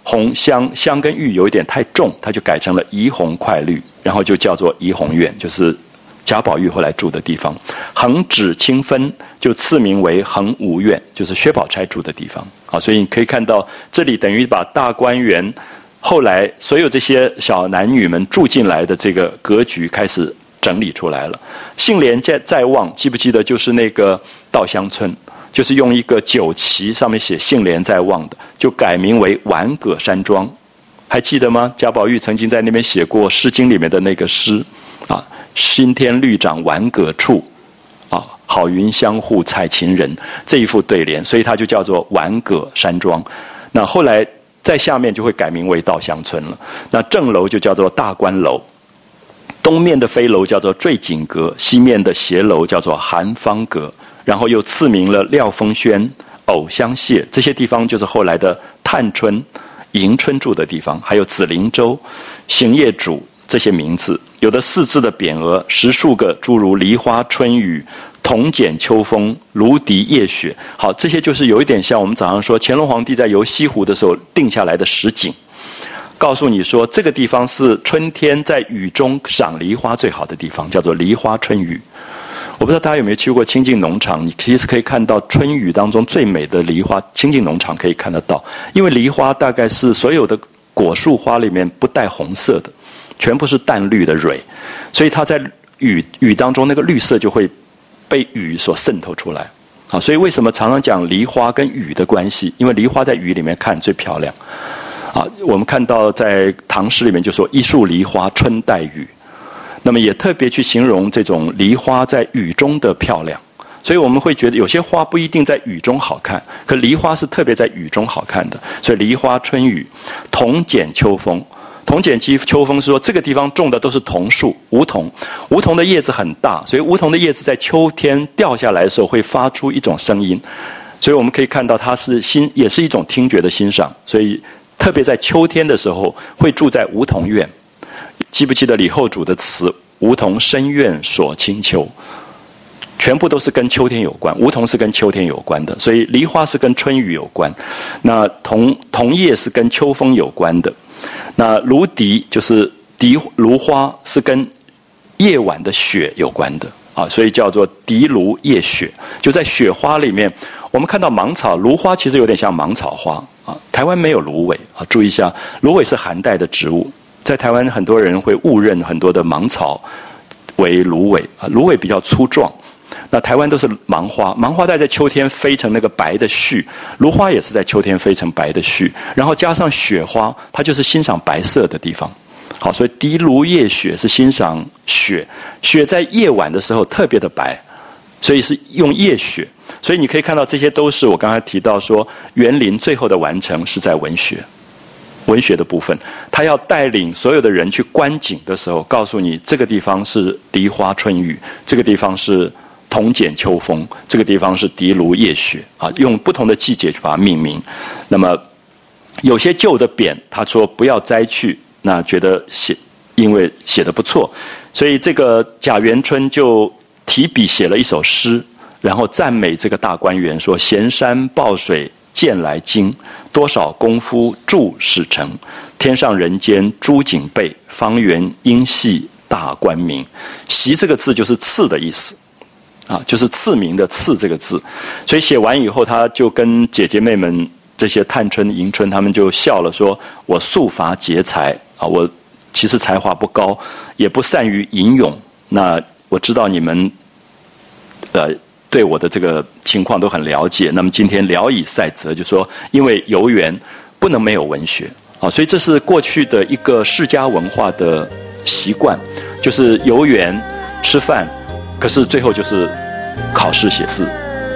红香香跟玉有一点太重，它就改成了怡红快绿，然后就叫做怡红院，就是贾宝玉后来住的地方。横指清分就赐名为衡武院，就是薛宝钗住的地方。好，所以你可以看到这里等于把大观园后来所有这些小男女们住进来的这个格局开始整理出来了。杏帘在望，记不记得就是那个稻香村，就是用一个酒旗上面写杏帘在望的，就改名为玩葛山庄，还记得吗？贾宝玉曾经在那边写过《诗经》里面的那个诗啊，新天绿长玩葛处啊，好云相互采芹人，这一副对联，所以它就叫做玩葛山庄。那后来在下面就会改名为稻香村了。那正楼就叫做大观楼，东面的飞楼叫做坠锦阁，西面的斜楼叫做寒芳阁，然后又赐名了廖风轩、藕香榭，这些地方就是后来的探春、迎春住的地方，还有紫菱洲、行业主这些名字。有的4字的匾额10数个，诸如梨花春雨、铜简秋风、芦笛夜雪。好，这些就是有一点像我们早上说乾隆皇帝在游西湖的时候定下来的实景，告诉你说这个地方是春天在雨中赏梨花最好的地方，叫做梨花春雨。我不知道大家有没有去过清境农场，你其实可以看到春雨当中最美的梨花，清境农场可以看得到。因为梨花大概是所有的果树花里面不带红色的，全部是淡绿的蕊，所以它在雨当中那个绿色就会被雨所渗透出来。好，所以为什么常常讲梨花跟雨的关系？因为梨花在雨里面看最漂亮。啊，我们看到在唐诗里面就说一树梨花春带雨，那么也特别去形容这种梨花在雨中的漂亮。所以我们会觉得有些花不一定在雨中好看，可梨花是特别在雨中好看的。所以梨花春雨，铜剪秋风。铜剪秋风是说这个地方种的都是桐树，梧桐的叶子很大，所以梧桐的叶子在秋天掉下来的时候会发出一种声音，所以我们可以看到它是也是一种听觉的欣赏。所以特别在秋天的时候会住在梧桐院。记不记得李后主的词梧桐深院锁清秋，全部都是跟秋天有关，梧桐是跟秋天有关的，所以梨花是跟春雨有关，那桐叶是跟秋风有关的。那芦笛就是芦花是跟夜晚的雪有关的啊，所以叫做笛芦夜雪。就在雪花里面，我们看到芒草，芦花其实有点像芒草花啊。台湾没有芦苇啊，注意一下，芦苇是寒带的植物，在台湾很多人会误认很多的芒草为芦苇啊，芦苇比较粗壮。那台湾都是芒花，芒花带在秋天飞成那个白的絮，芦花也是在秋天飞成白的絮，然后加上雪花，它就是欣赏白色的地方。好，所以笛芦夜雪是欣赏雪，雪在夜晚的时候特别的白，所以是用夜雪。所以你可以看到这些都是我刚才提到说园林最后的完成是在文学的部分，他要带领所有的人去观景的时候，告诉你这个地方是梨花春雨，这个地方是铜剪秋风，这个地方是笛芦夜雪啊，用不同的季节去把它命名。那么有些旧的匾，他说不要摘去，那觉得因为写得不错，所以这个贾元春就提笔写了一首诗，然后赞美这个大观园，说闲山抱水渐来惊，多少功夫著始成，天上人间诸景备，方圆音系大观明。习这个字就是赐的意思啊，就是赐名的赐这个字。所以写完以后，他就跟姐姐妹们这些探春、迎春他们就笑了，说我素乏节才啊，我其实才华不高，也不善于吟咏。那我知道你们对我的这个情况都很了解，那么今天聊以赛则，就说因为游园不能没有文学啊，所以这是过去的一个世家文化的习惯，就是游园吃饭，可是最后就是考试写字。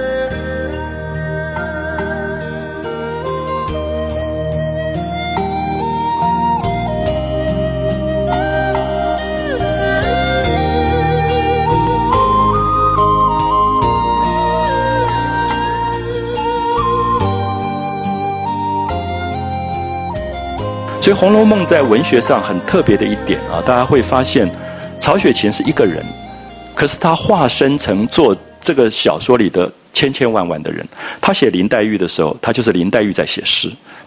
所以《红楼梦》在文学上很特别的一点啊，大家会发现曹雪芹是一个人，可是他化身成做这个小说里的千千万万的人。他写林黛玉的时候，他就是林黛玉在写诗；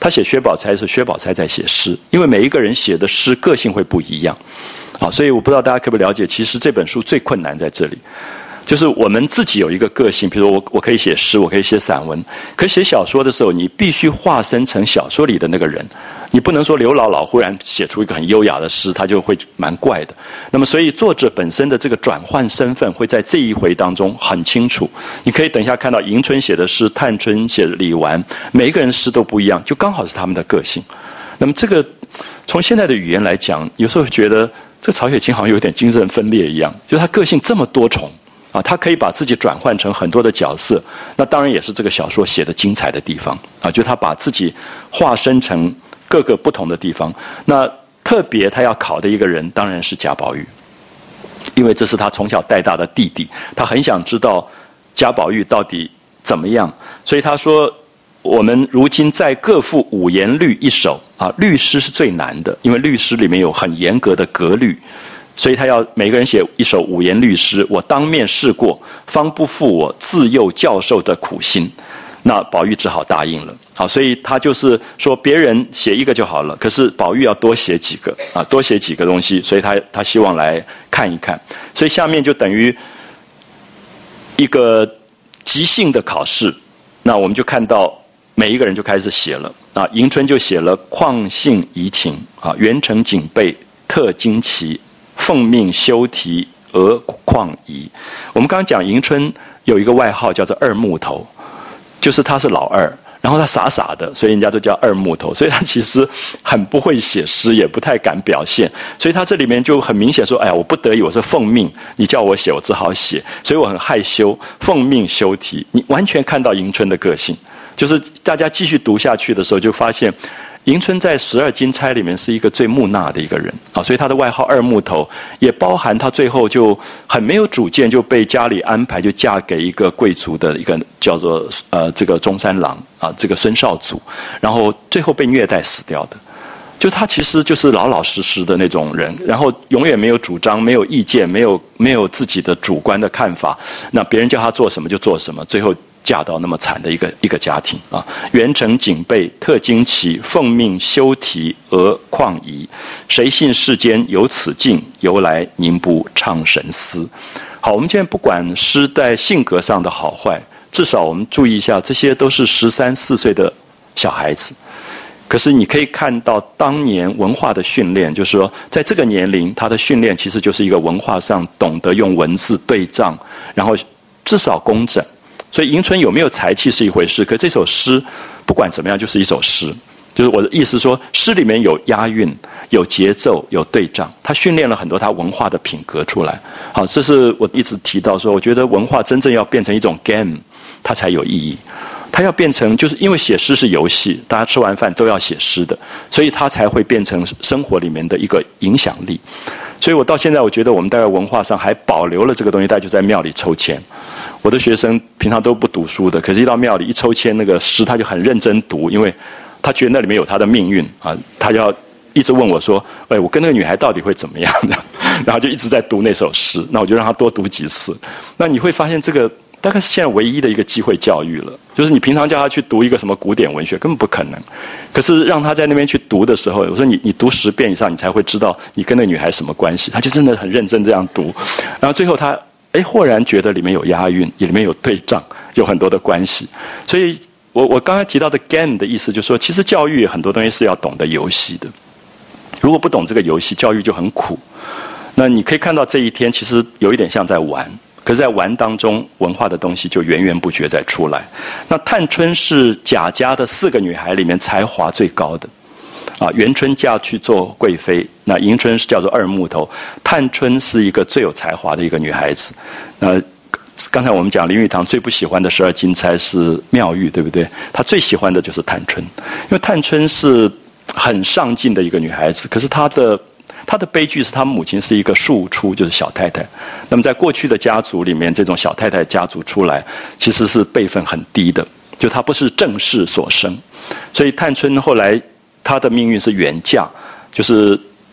他写薛宝钗是薛宝钗在写诗，因为每一个人写的诗个性会不一样，所以我不知道大家可不可以了解，其实这本书最困难在这里。就是我们自己有一个个性，比如说我可以写诗，我可以写散文，可写小说的时候，你必须化身成小说里的那个人，你不能说刘姥姥忽然写出一个很优雅的诗，它就会蛮怪的。那么所以作者本身的这个转换身份会在这一回当中很清楚。你可以等一下看到迎春写的诗，探春写的李纨，每一个人诗都不一样，就刚好是他们的个性。那么这个从现在的语言来讲，有时候觉得这曹雪芹好像有点精神分裂一样，就是他个性这么多重。他可以把自己转换成很多的角色，那当然也是这个小说写的精彩的地方就他把自己化身成各个不同的地方。那特别他要考的一个人当然是贾宝玉，因为这是他从小带大的弟弟，他很想知道贾宝玉到底怎么样，所以他说我们如今在各赋五言律一首律诗是最难的，因为律诗里面有很严格的格律，所以他要每个人写一首五言律诗，我当面试过，方不负我自幼教授的苦心。那宝玉只好答应了。所以他就是说别人写一个就好了，可是宝玉要多写几个多写几个东西，所以他希望来看一看。所以下面就等于一个即兴的考试，那我们就看到每一个人就开始写了迎春就写了旷性怡情元成警备特惊奇奉命修题鹅况仪。我们刚刚讲迎春有一个外号叫做二木头，就是他是老二，然后他傻傻的，所以人家都叫二木头，所以他其实很不会写诗，也不太敢表现，所以他这里面就很明显说，哎呀，我不得已，我是奉命，你叫我写，我只好写，所以我很害羞，奉命修题。你完全看到迎春的个性，就是大家继续读下去的时候就发现迎春在12金钗里面是一个最木讷的一个人所以她的外号二木头也包含她最后就很没有主见，就被家里安排就嫁给一个贵族的一个叫做这个中山郎这个孙绍祖，然后最后被虐待死掉的。就他其实就是老老实实的那种人，然后永远没有主张，没有意见，没有自己的主观的看法，那别人叫他做什么就做什么，最后嫁到那么惨的一个家庭元成警备特惊奇，奉命修题鹅况仪，谁信世间有此境，由来宁不唱神思。好，我们现在不管诗在性格上的好坏，至少我们注意一下，这些都是13、14岁的小孩子。可是你可以看到当年文化的训练，就是说在这个年龄他的训练其实就是一个文化上懂得用文字对仗，然后至少工整。所以迎春有没有才气是一回事，可这首诗不管怎么样就是一首诗，就是我的意思说诗里面有押韵，有节奏，有对仗，他训练了很多他文化的品格出来。好，这是我一直提到说，我觉得文化真正要变成一种 game 它才有意义，它要变成就是因为写诗是游戏，大家吃完饭都要写诗的，所以它才会变成生活里面的一个影响力。所以我到现在我觉得我们大概文化上还保留了这个东西，大概就在庙里抽签。我的学生平常都不读书的，可是一到庙里一抽签那个诗他就很认真读，因为他觉得那里面有他的命运他要一直问我说，我跟那个女孩到底会怎么样的，然后就一直在读那首诗，那我就让他多读几次。那你会发现这个大概是现在唯一的一个机会教育了，就是你平常叫他去读一个什么古典文学根本不可能，可是让他在那边去读的时候，我说你读10遍以上你才会知道你跟那个女孩什么关系，他就真的很认真这样读，然后最后他豁然觉得里面有押韵，里面有对仗，有很多的关系。所以我刚才提到的 game 的意思就是说，其实教育很多东西是要懂得游戏的，如果不懂这个游戏，教育就很苦。那你可以看到这一天其实有一点像在玩，可是在玩当中文化的东西就源源不绝在出来。那探春是贾家的4个女孩里面才华最高的元春嫁去做贵妃，那迎春是叫做二木头，探春是一个最有才华的一个女孩子。刚才我们讲林语堂最不喜欢的12金钗是妙玉，对不对？他最喜欢的就是探春，因为探春是很上进的一个女孩子，可是她的悲剧是她母亲是一个庶出，就是小太太。那么在过去的家族里面，这种小太太家族出来其实是辈分很低的，就她不是正室所生，所以探春后来她的命运是远嫁，就是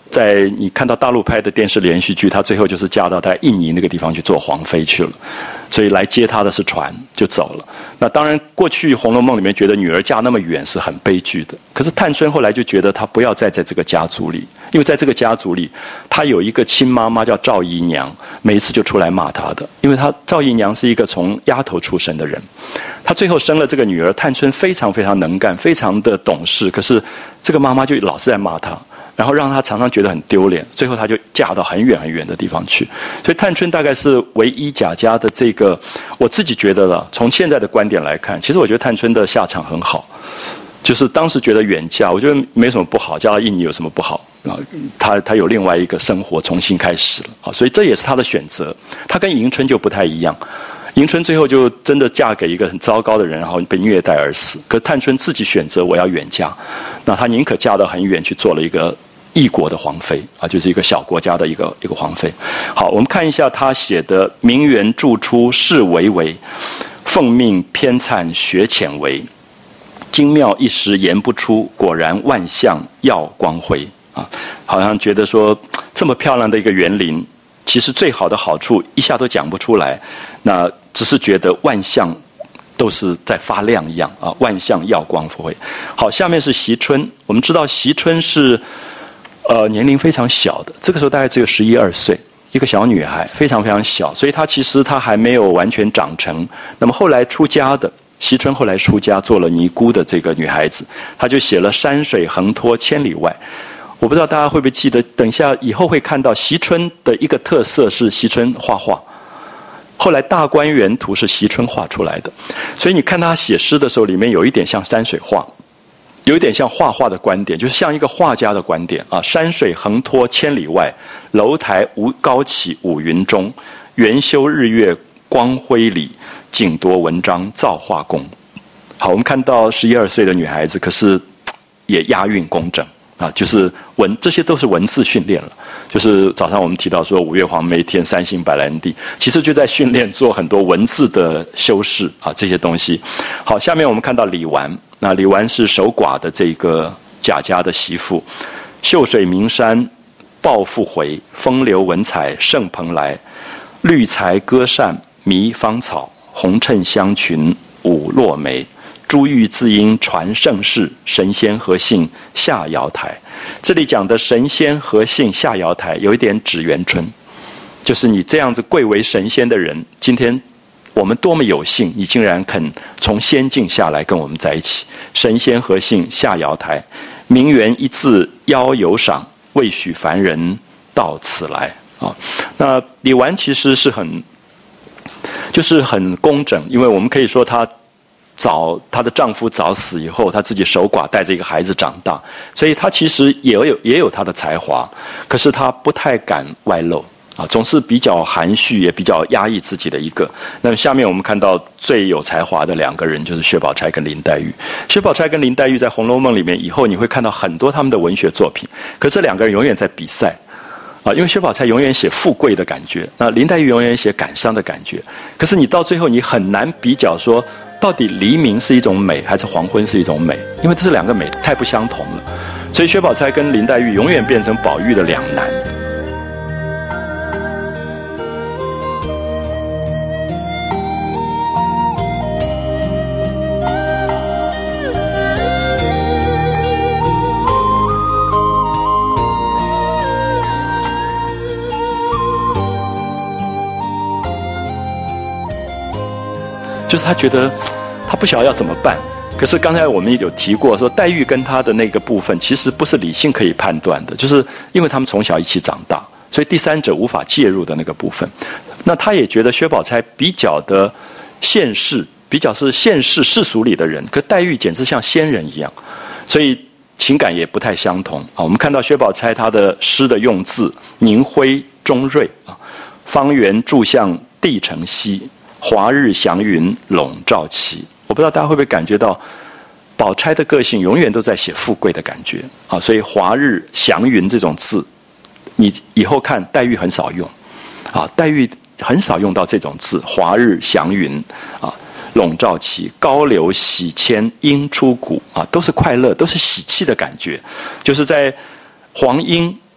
在你看到大陆拍的电视连续剧，她最后就是嫁到在印尼那个地方去做皇妃去了，所以来接她的是船就走了。那当然，过去《红楼梦》里面觉得女儿嫁那么远是很悲剧的，可是探春后来就觉得她不要再在这个家族里，因为在这个家族里，她有一个亲妈妈叫赵姨娘，每一次就出来骂她的，因为她赵姨娘是一个从丫头出身的人，她最后生了这个女儿探春，非常非常能干，非常的懂事，可是这个妈妈就老是在骂她。然后让她常常觉得很丢脸，最后她就嫁到很远很远的地方去。所以探春大概是唯一贾家的这个，我自己觉得了，从现在的观点来看，其实我觉得探春的下场很好，就是当时觉得远嫁，我觉得没什么不好，嫁到印尼有什么不好啊？她有另外一个生活重新开始了啊，所以这也是她的选择。她跟迎春就不太一样。迎春最后就真的嫁给一个很糟糕的人，然后被虐待而死。可是探春自己选择我要远嫁，那她宁可嫁到很远去做了一个异国的皇妃啊，就是一个小国家的一个皇妃。好，我们看一下他写的“名媛著出世为微，奉命偏灿学浅微。精妙一时言不出，果然万象耀光辉”啊，好像觉得说这么漂亮的一个园林，其实最好的好处一下都讲不出来，那只是觉得万象都是在发亮一样啊，万象耀光辉。好，下面是惜春，我们知道惜春是年龄非常小的，这个时候大概只有11、12岁，一个小女孩，非常非常小，所以她其实还没有完全长成。那么后来出家的惜春，后来出家做了尼姑的这个女孩子，她就写了“山水横托千里外”。我不知道大家会不会记得，等一下以后会看到惜春的一个特色是惜春画画。后来大观园图是惜春画出来的，所以你看她写诗的时候，里面有一点像山水画。有一点像画画的观点，就是像一个画家的观点啊。山水横托千里外，楼台高起五云中。元修日月光辉里，景夺文章造画工。好，我们看到11、12岁的女孩子，可是也押韵工整啊，就是这些都是文字训练了。就是早上我们提到说五月黄梅天，三星白兰地，其实就在训练做很多文字的修饰啊，这些东西。好，下面我们看到李纨。那李纨是守寡的这个贾家的媳妇，秀水名山抱负回，风流文采盛蓬莱，绿才歌扇迷芳草，红衬香裙舞落梅，珠玉字音传盛世，神仙何幸下瑶台。这里讲的神仙何幸下瑶台，有一点指元春，就是你这样子贵为神仙的人，今天我们多么有幸，你竟然肯从仙境下来跟我们在一起。神仙何幸下瑶台，名媛一字邀有赏，未许凡人到此来啊。那李纨其实是很工整，因为我们可以说她的丈夫早死以后，她自己守寡，带着一个孩子长大，所以她其实也有她的才华，可是她不太敢外露。啊，总是比较含蓄，也比较压抑自己的一个。那么下面我们看到最有才华的两个人，就是薛宝钗跟林黛玉。薛宝钗跟林黛玉在《红楼梦》里面以后你会看到很多他们的文学作品，可这两个人永远在比赛啊，因为薛宝钗永远写富贵的感觉，那林黛玉永远写感伤的感觉。可是你到最后你很难比较说，到底黎明是一种美，还是黄昏是一种美？因为这两个美太不相同了，所以薛宝钗跟林黛玉永远变成宝玉的两难。就是他觉得他不晓得要怎么办，可是刚才我们也有提过说，黛玉跟他的那个部分其实不是理性可以判断的，就是因为他们从小一起长大，所以第三者无法介入的那个部分。那他也觉得薛宝钗比较的现世，比较是现世世俗里的人，可黛玉简直像仙人一样，所以情感也不太相同啊。我们看到薛宝钗她的诗的用字，凝辉中锐啊，方圆柱向地城西，华日祥云笼罩其。我不知道大家会不会感觉到宝钗的个性永远都在写富贵的感觉啊，所以华日祥云这种字你以后看黛玉很少用啊，黛玉很少用到这种字，华日祥云啊，笼罩其，高流喜谦莺出谷啊，都是快乐，都是喜气的感觉。就是在黄莺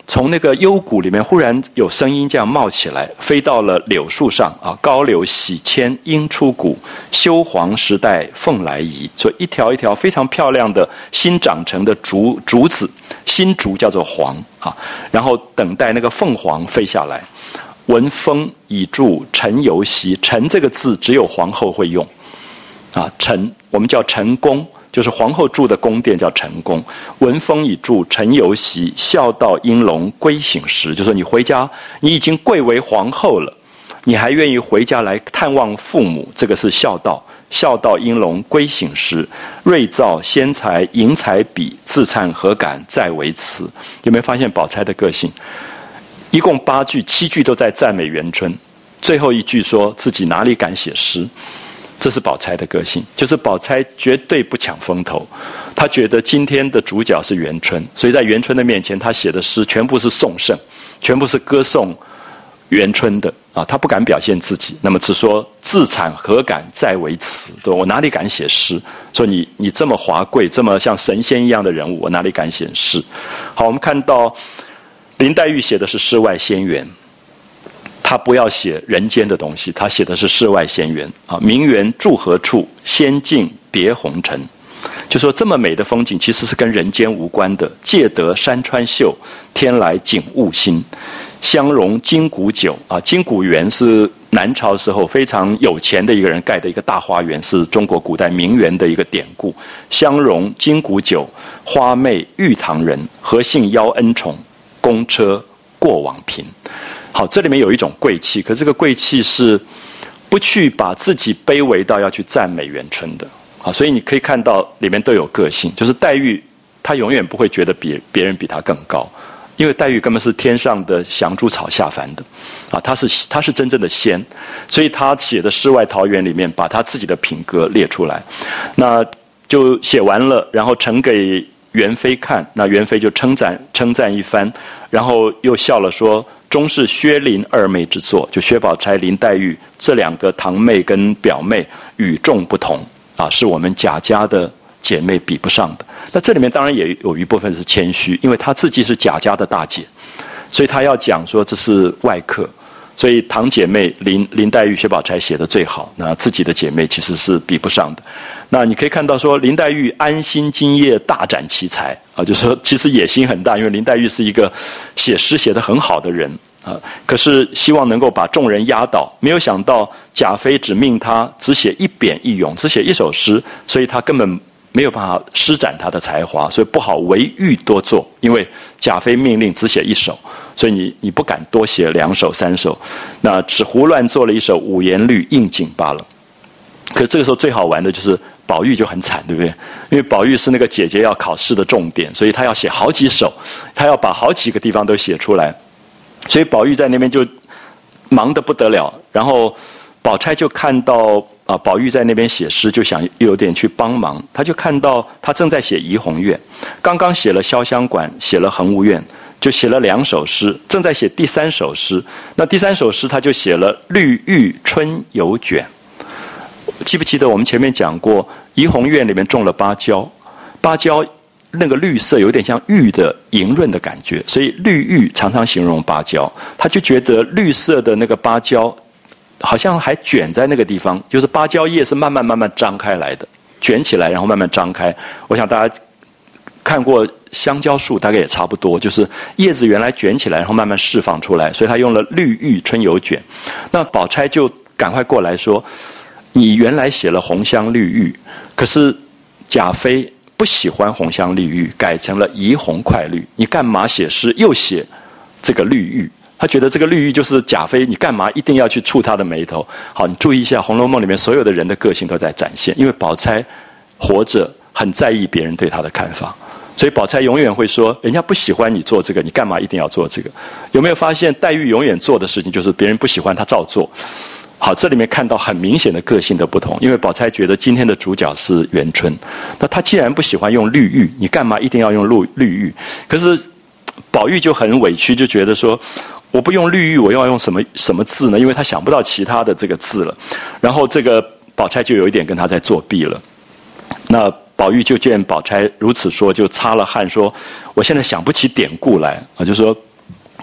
从那个幽谷里面忽然有声音这样冒起来，飞到了柳树上啊。高柳喜迁鹰出谷，修黄时代凤来仪。所以一条一条非常漂亮的新长成的竹子，新竹叫做黄啊。然后等待那个凤凰飞下来。闻风以助陈游席，陈这个字只有皇后会用啊。陈我们叫陈宫。就是皇后住的宫殿叫陈宫，闻风以助陈游席，孝道应龙归省时。就说你回家，你已经贵为皇后了，你还愿意回家来探望父母，这个是孝道。孝道应龙归省时，瑞造先才迎才比，自惭何敢再为词。有没有发现宝钗的个性？一共8句，7句都在赞美元春，最后一句说自己哪里敢写诗。这是宝钗的个性，就是宝钗绝对不抢风头。她觉得今天的主角是元春，所以在元春的面前，她写的诗全部是颂圣，全部是歌颂元春的啊。她不敢表现自己，那么只说自惭何敢再为词，对，我哪里敢写诗？说你这么华贵，这么像神仙一样的人物，我哪里敢写诗？好，我们看到林黛玉写的是世外仙缘。他不要写人间的东西，他写的是世外仙缘啊。名媛住何处？仙境别红尘。就说这么美的风景，其实是跟人间无关的。借得山川秀，天来景物新。相容金谷酒啊，金谷园是南朝时候非常有钱的一个人盖的一个大花园，是中国古代名园的一个典故。相容金谷酒，花媚玉堂人。何幸邀恩宠，公车过往频。好，这里面有一种贵气，可这个贵气是不去把自己卑微到要去赞美元春的。好，所以你可以看到里面都有个性，就是黛玉她永远不会觉得别人比她更高，因为黛玉根本是天上的祥珠草下凡的啊，她是真正的仙，所以她写的《世外桃源》里面把她自己的品格列出来，那就写完了，然后呈给元妃看，那元妃就称赞一番，然后又笑了说。终是薛林二妹之作，就薛宝钗、林黛玉这2个堂妹跟表妹与众不同啊，是我们贾家的姐妹比不上的。那这里面当然也有一部分是谦虚，因为她自己是贾家的大姐，所以她要讲说这是外客，所以堂姐妹林黛玉、薛宝钗写的最好，那自己的姐妹其实是比不上的。那你可以看到说林黛玉安心今夜大展奇才啊，就说其实野心很大，因为林黛玉是一个写诗写得很好的人啊，可是希望能够把众人压倒，没有想到贾妃只命她只写一匾一咏，只写1首诗，所以她根本没有办法施展她的才华，所以不好为欲多作，因为贾妃命令只写1首，所以你不敢多写2首3首，那只胡乱做了1首五言律应景罢了。可是这个时候最好玩的就是宝玉就很惨，对不对？因为宝玉是那个姐姐要考试的重点，所以她要写好几首，她要把好几个地方都写出来，所以宝玉在那边就忙得不得了。然后宝钗就看到宝玉在那边写诗，就想有点去帮忙。她就看到他正在写怡红院，刚刚写了潇湘馆，写了恒芜院，就写了2首诗，正在写第3首诗。那第3首诗他就写了绿玉春犹卷。记不记得我们前面讲过，怡红院里面种了芭蕉，芭蕉那个绿色有点像玉的莹润的感觉，所以绿玉常常形容芭蕉。他就觉得绿色的那个芭蕉好像还卷在那个地方，就是芭蕉叶是慢慢张开来的，卷起来然后慢慢张开。我想大家看过香蕉树大概也差不多，就是叶子原来卷起来然后慢慢释放出来，所以他用了绿玉春犹卷。那宝钗就赶快过来说，你原来写了红香绿玉，可是贾妃不喜欢红香绿玉，改成了怡红快绿，你干嘛写诗又写这个绿玉？他觉得这个绿玉就是贾妃，你干嘛一定要去触她的眉头？好，你注意一下《红楼梦》里面所有的人的个性都在展现，因为宝钗活着很在意别人对她的看法，所以宝钗永远会说人家不喜欢你做这个，你干嘛一定要做这个？有没有发现黛玉永远做的事情就是别人不喜欢她照做？好，这里面看到很明显的个性的不同，因为宝钗觉得今天的主角是元春，那她既然不喜欢用绿玉，你干嘛一定要用绿玉？可是宝玉就很委屈，就觉得说我不用绿玉，我要用什么字呢？因为他想不到其他的这个字了。然后这个宝钗就有一点跟他在作弊了。那宝玉就见宝钗如此说，就擦了汗说：“我现在想不起典故来啊，就说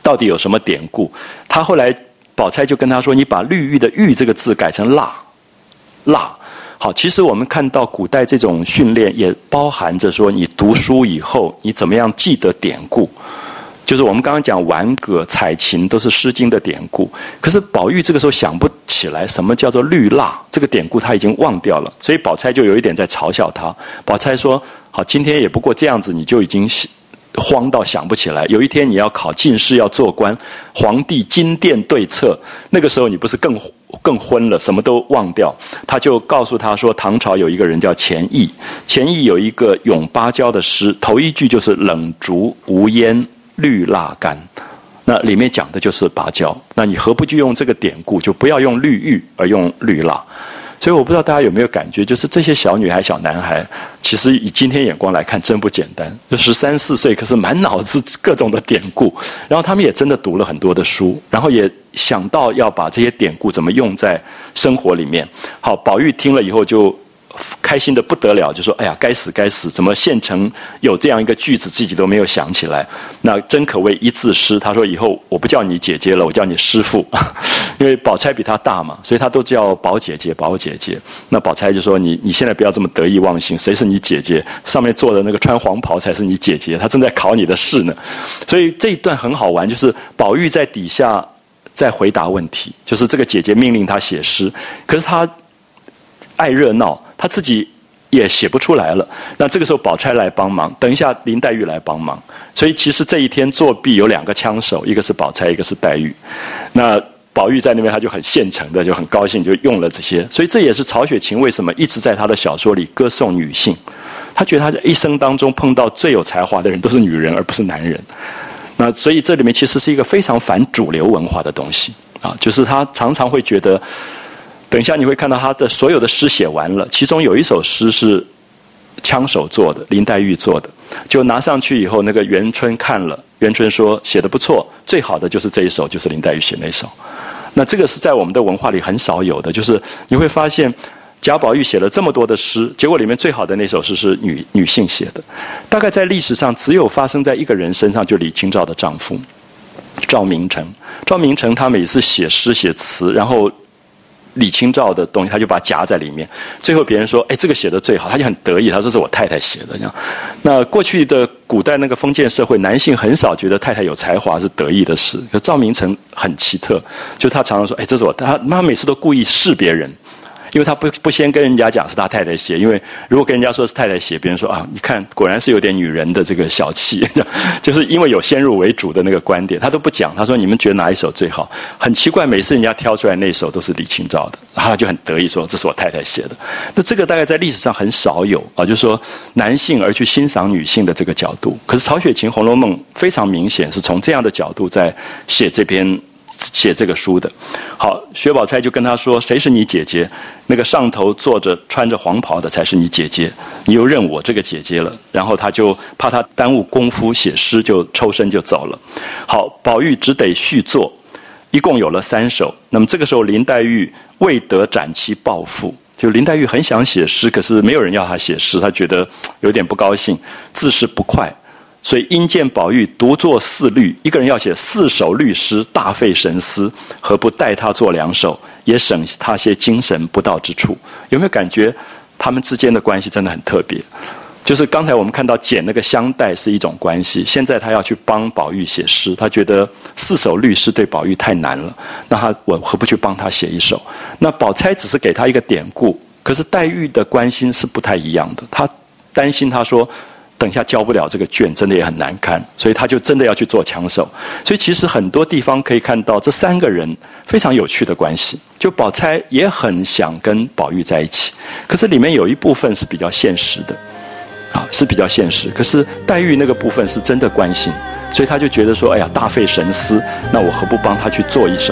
到底有什么典故？他后来宝钗就跟他说：“你把绿玉的玉这个字改成蜡，蜡。”好，其实我们看到古代这种训练，也包含着说你读书以后，你怎么样记得典故。就是我们刚刚讲挽歌、采芹都是《诗经》的典故，可是宝玉这个时候想不起来什么叫做绿蜡这个典故，他已经忘掉了，所以宝钗就有一点在嘲笑他。宝钗说：“好，今天也不过这样子，你就已经慌到想不起来。有一天你要考进士，要做官，皇帝金殿对策，那个时候你不是更昏了，什么都忘掉。”他就告诉他说，唐朝有一个人叫钱毅，钱毅有一个咏芭蕉的诗，头一句就是冷竹无烟绿蜡干，那里面讲的就是芭蕉。那你何不就用这个典故，就不要用绿玉而用绿蜡？所以我不知道大家有没有感觉，就是这些小女孩、小男孩，其实以今天眼光来看，真不简单。就13、14岁，可是满脑子各种的典故，然后他们也真的读了很多的书，然后也想到要把这些典故怎么用在生活里面。好，宝玉听了以后就开心的不得了，就说：“哎呀，该死该死！怎么现成有这样一个句子，自己都没有想起来？那真可谓一字诗。”他说：“以后我不叫你姐姐了，我叫你师父。”因为宝钗比他大嘛，所以他都叫宝姐姐、宝姐姐。那宝钗就说：“你现在不要这么得意忘形，谁是你姐姐？上面坐的那个穿黄袍才是你姐姐，她正在考你的试呢。”所以这一段很好玩，就是宝玉在底下在回答问题，就是这个姐姐命令他写诗，可是他爱热闹。他自己也写不出来了，那这个时候宝钗来帮忙，等一下林黛玉来帮忙，所以其实这一天作弊有2个枪手，一个是宝钗，一个是黛玉。那宝玉在那边他就很现成的，就很高兴，就用了这些。所以这也是曹雪芹为什么一直在他的小说里歌颂女性，他觉得他在一生当中碰到最有才华的人都是女人，而不是男人。那所以这里面其实是一个非常反主流文化的东西啊，就是他常常会觉得。等一下你会看到他的所有的诗写完了，其中有一首诗是枪手做的，林黛玉做的，就拿上去以后，那个元春看了，元春说写得不错，最好的就是这一首，就是林黛玉写那首。那这个是在我们的文化里很少有的，就是你会发现贾宝玉写了这么多的诗，结果里面最好的那首诗是女性写的。大概在历史上只有发生在一个人身上，就李清照的丈夫赵明诚。赵明诚他每次写诗写词，然后李清照的东西，他就把它夹在里面。最后别人说：“哎，这个写的最好。”他就很得意，他说：“这是我太太写的。”这样。那过去的古代那个封建社会，男性很少觉得太太有才华是得意的事。可赵明诚很奇特，就他常常说：“哎，这是我。”他每次都故意试别人。因为他不先跟人家讲是他太太写，因为如果跟人家说是太太写，别人说啊，你看果然是有点女人的这个小气，就是因为有先入为主的那个观点，他都不讲。他说你们觉得哪一首最好？很奇怪，每次人家挑出来那首都是李清照的，然后他就很得意说这是我太太写的。那这个大概在历史上很少有啊，就是说男性而去欣赏女性的这个角度。可是曹雪芹《红楼梦》非常明显是从这样的角度在写这个书的。好，薛宝钗就跟他说：“谁是你姐姐？那个上头坐着穿着黄袍的才是你姐姐，你又认我这个姐姐了。”然后他就怕他耽误功夫写诗，就抽身就走了。好，宝玉只得续作，一共有了3首。那么这个时候林黛玉未得展其抱负，就林黛玉很想写诗，可是没有人要她写诗，她觉得有点不高兴，自是不快。所以因见宝玉独作4律，一个人要写4首律诗，大费神思，何不代他做2首，也省他些精神不到之处。有没有感觉他们之间的关系真的很特别？就是刚才我们看到捡那个香袋是一种关系，现在他要去帮宝玉写诗，他觉得4首律诗对宝玉太难了，那我何不去帮他写1首？那宝钗只是给他一个典故，可是黛玉的关心是不太一样的，他担心他说等一下交不了这个卷，真的也很难看，所以他就真的要去做枪手。所以其实很多地方可以看到这3个人非常有趣的关系。就宝钗也很想跟宝玉在一起，可是里面有一部分是比较现实的，是比较现实。可是黛玉那个部分是真的关心，所以他就觉得说，哎呀，大费神思，那我何不帮他去做1首？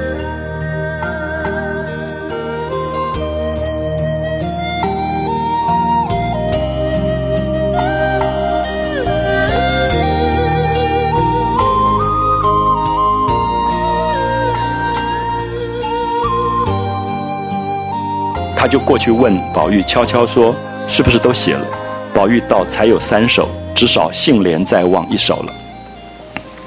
他就过去问宝玉，悄悄说是不是都写了？宝玉道才有3首，只少杏帘在望1首了。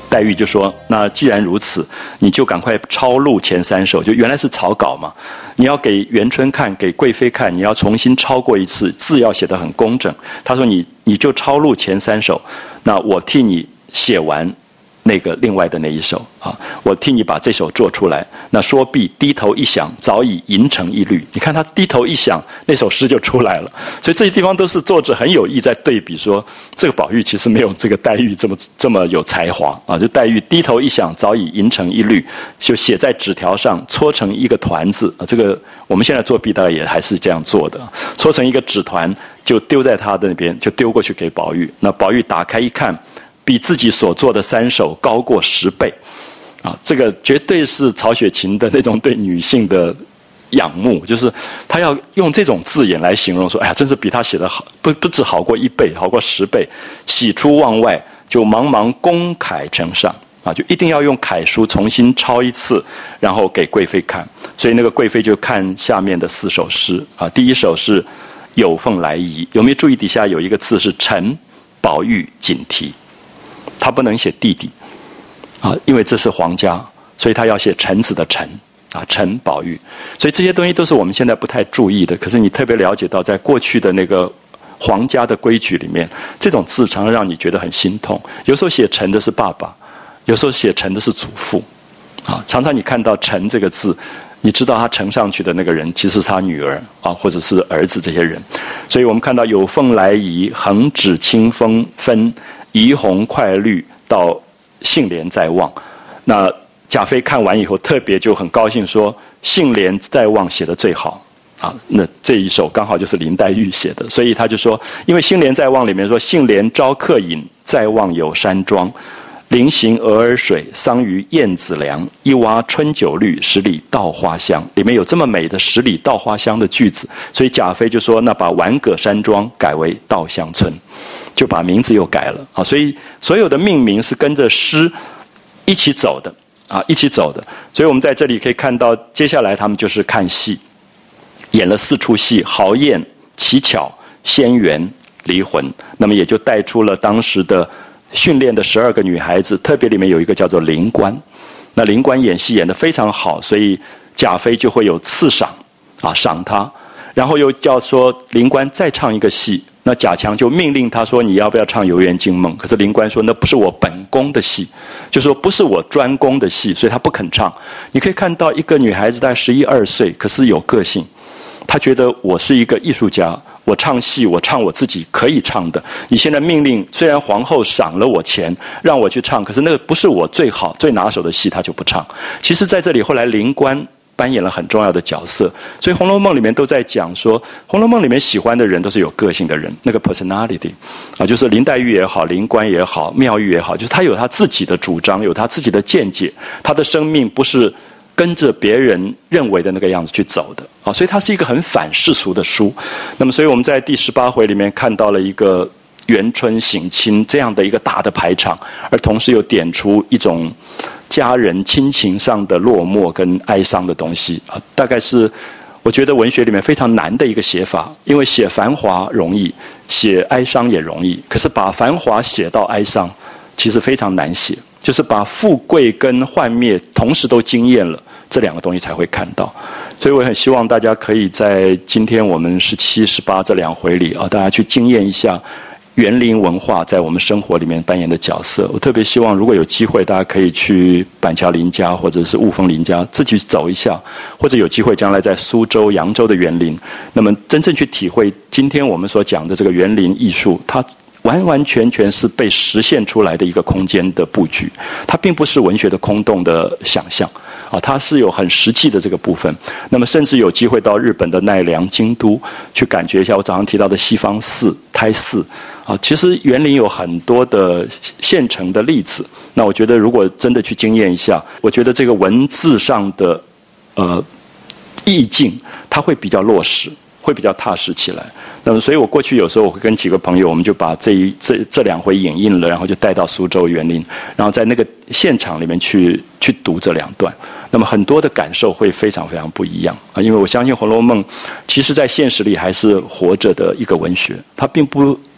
黛玉就说：“那既然如此，你就赶快抄录前3首，就原来是草稿嘛，你要给元春看，给贵妃看，你要重新抄过一次，字要写得很工整。”他说你就抄录前3首，那我替你写完那个另外的那一首啊，我替你把这首做出来。那说毕，低头一想，早已吟成一律。你看他低头一想，那首诗就出来了。所以这些地方都是作者很有意在对比说，这个宝玉其实没有这个黛玉这么有才华啊。就黛玉低头一想，早已吟成一律，就写在纸条上，搓成一个团子啊。这个我们现在作弊大概也还是这样做的，搓成一个纸团，就丢在他的那边，就丢过去给宝玉。那宝玉打开一看，比自己所做的3首高过10倍，啊，这个绝对是曹雪芹的那种对女性的仰慕，就是他要用这种字眼来形容说，哎呀，真是比他写的好，不止好过1倍，好过10倍。喜出望外，就茫茫公楷呈上，啊，就一定要用楷书重新抄一次，然后给贵妃看。所以那个贵妃就看下面的4首诗啊，第1首是有凤来仪，有没有注意底下有一个字是陈宝玉锦题？他不能写弟弟啊，因为这是皇家，所以他要写臣子的臣啊，陈宝玉。所以这些东西都是我们现在不太注意的，可是你特别了解到，在过去的那个皇家的规矩里面，这种字常常让你觉得很心痛。有时候写臣的是爸爸，有时候写臣的是祖父啊。常常你看到臣这个字，你知道他呈上去的那个人其实是他女儿啊，或者是儿子这些人。所以我们看到有凤来仪，横指清风分，怡红快绿，到杏帘在望。那贾妃看完以后，特别就很高兴说：“杏帘在望写得最好啊！”那这一首刚好就是林黛玉写的，所以他就说，因为杏帘在望里面说：“杏帘招客饮，在望有山庄。临行鹅儿水，桑榆燕子梁。一洼春酒绿，10里稻花香。”里面有这么美的10里稻花香的句子，所以贾妃就说：“那把玩葛山庄改为稻香村。”就把名字又改了啊，所以所有的命名是跟着诗一起走的啊，一起走的。所以我们在这里可以看到，接下来他们就是看戏，演了4出戏：豪宴、乞巧、仙缘、离魂。那么也就带出了当时的训练的12个女孩子，特别里面有一个叫做灵官。那灵官演戏演得非常好，所以贾妃就会有赐赏啊，赏她。然后又叫说灵官再唱一个戏。那贾强就命令他说：“你要不要唱《游园惊梦》？”可是灵官说：“那不是我本宫的戏，就说不是我专攻的戏，所以他不肯唱。”你可以看到一个女孩子大概11、12岁，可是有个性。她觉得我是一个艺术家，我唱戏，我唱我自己可以唱的。你现在命令，虽然皇后赏了我钱让我去唱，可是那个不是我最好最拿手的戏，她就不唱。其实在这里后来灵官扮演了很重要的角色，所以《红楼梦》里面都在讲说，《红楼梦》里面喜欢的人都是有个性的人，那个 personality 啊，就是林黛玉也好，灵官也好，妙玉也好，就是他有他自己的主张，有他自己的见解，他的生命不是跟着别人认为的那个样子去走的啊，所以它是一个很反世俗的书。那么，所以我们在第18回里面看到了一个元春省亲这样的一个大的排场，而同时又点出一种家人亲情上的落寞跟哀伤的东西啊，大概是我觉得文学里面非常难的一个写法。因为写繁华容易，写哀伤也容易，可是把繁华写到哀伤其实非常难写，就是把富贵跟幻灭同时都惊艳了，这2个东西才会看到。所以我很希望大家可以在今天我们17、18这2回里啊，大家去惊艳一下园林文化在我们生活里面扮演的角色。我特别希望如果有机会，大家可以去板桥林家或者是雾峰林家自己走一下，或者有机会将来在苏州、扬州的园林，那么真正去体会今天我们所讲的这个园林艺术，它完完全全是被实现出来的一个空间的布局，它并不是文学的空洞的想象啊，它是有很实际的这个部分。那么甚至有机会到日本的奈良、京都去感觉一下我早上提到的西方寺、胎寺啊，其实园林有很多的现成的例子。那我觉得如果真的去经验一下，我觉得这个文字上的意境它会比较落实，会比较踏实起来。那么所以我过去有时候我会跟几个朋友，我们就把这2回影印了，然后就带到苏州园林，然后在那个现场里面去读这2段，那么很多的感受会非常非常不一样啊！因为我相信《红楼梦》其实在现实里还是活着的一个文学，它并不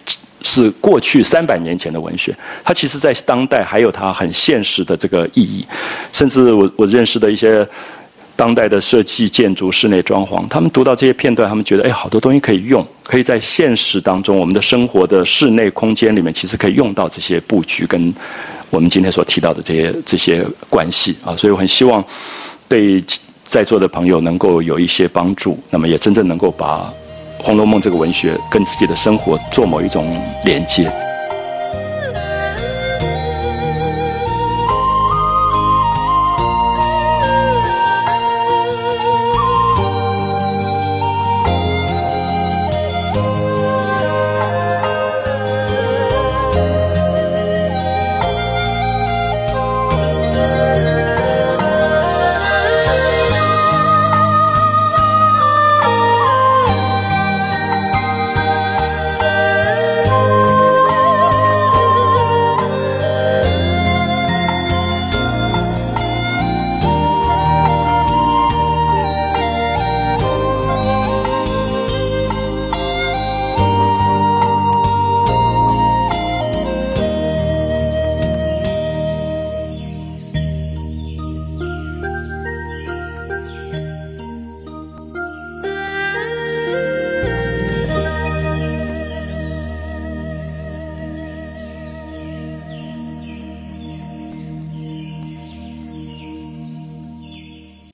是过去300年前的文学，它其实在当代还有它很现实的这个意义。甚至我认识的一些当代的设计、建筑、室内装潢，他们读到这些片段，他们觉得好多东西可以用，可以在现实当中，我们的生活的室内空间里面，其实可以用到这些布局跟我们今天所提到的这些关系啊。所以我很希望对在座的朋友能够有一些帮助，那么也真正能够把《红楼梦》这个文学跟自己的生活做某一种连接。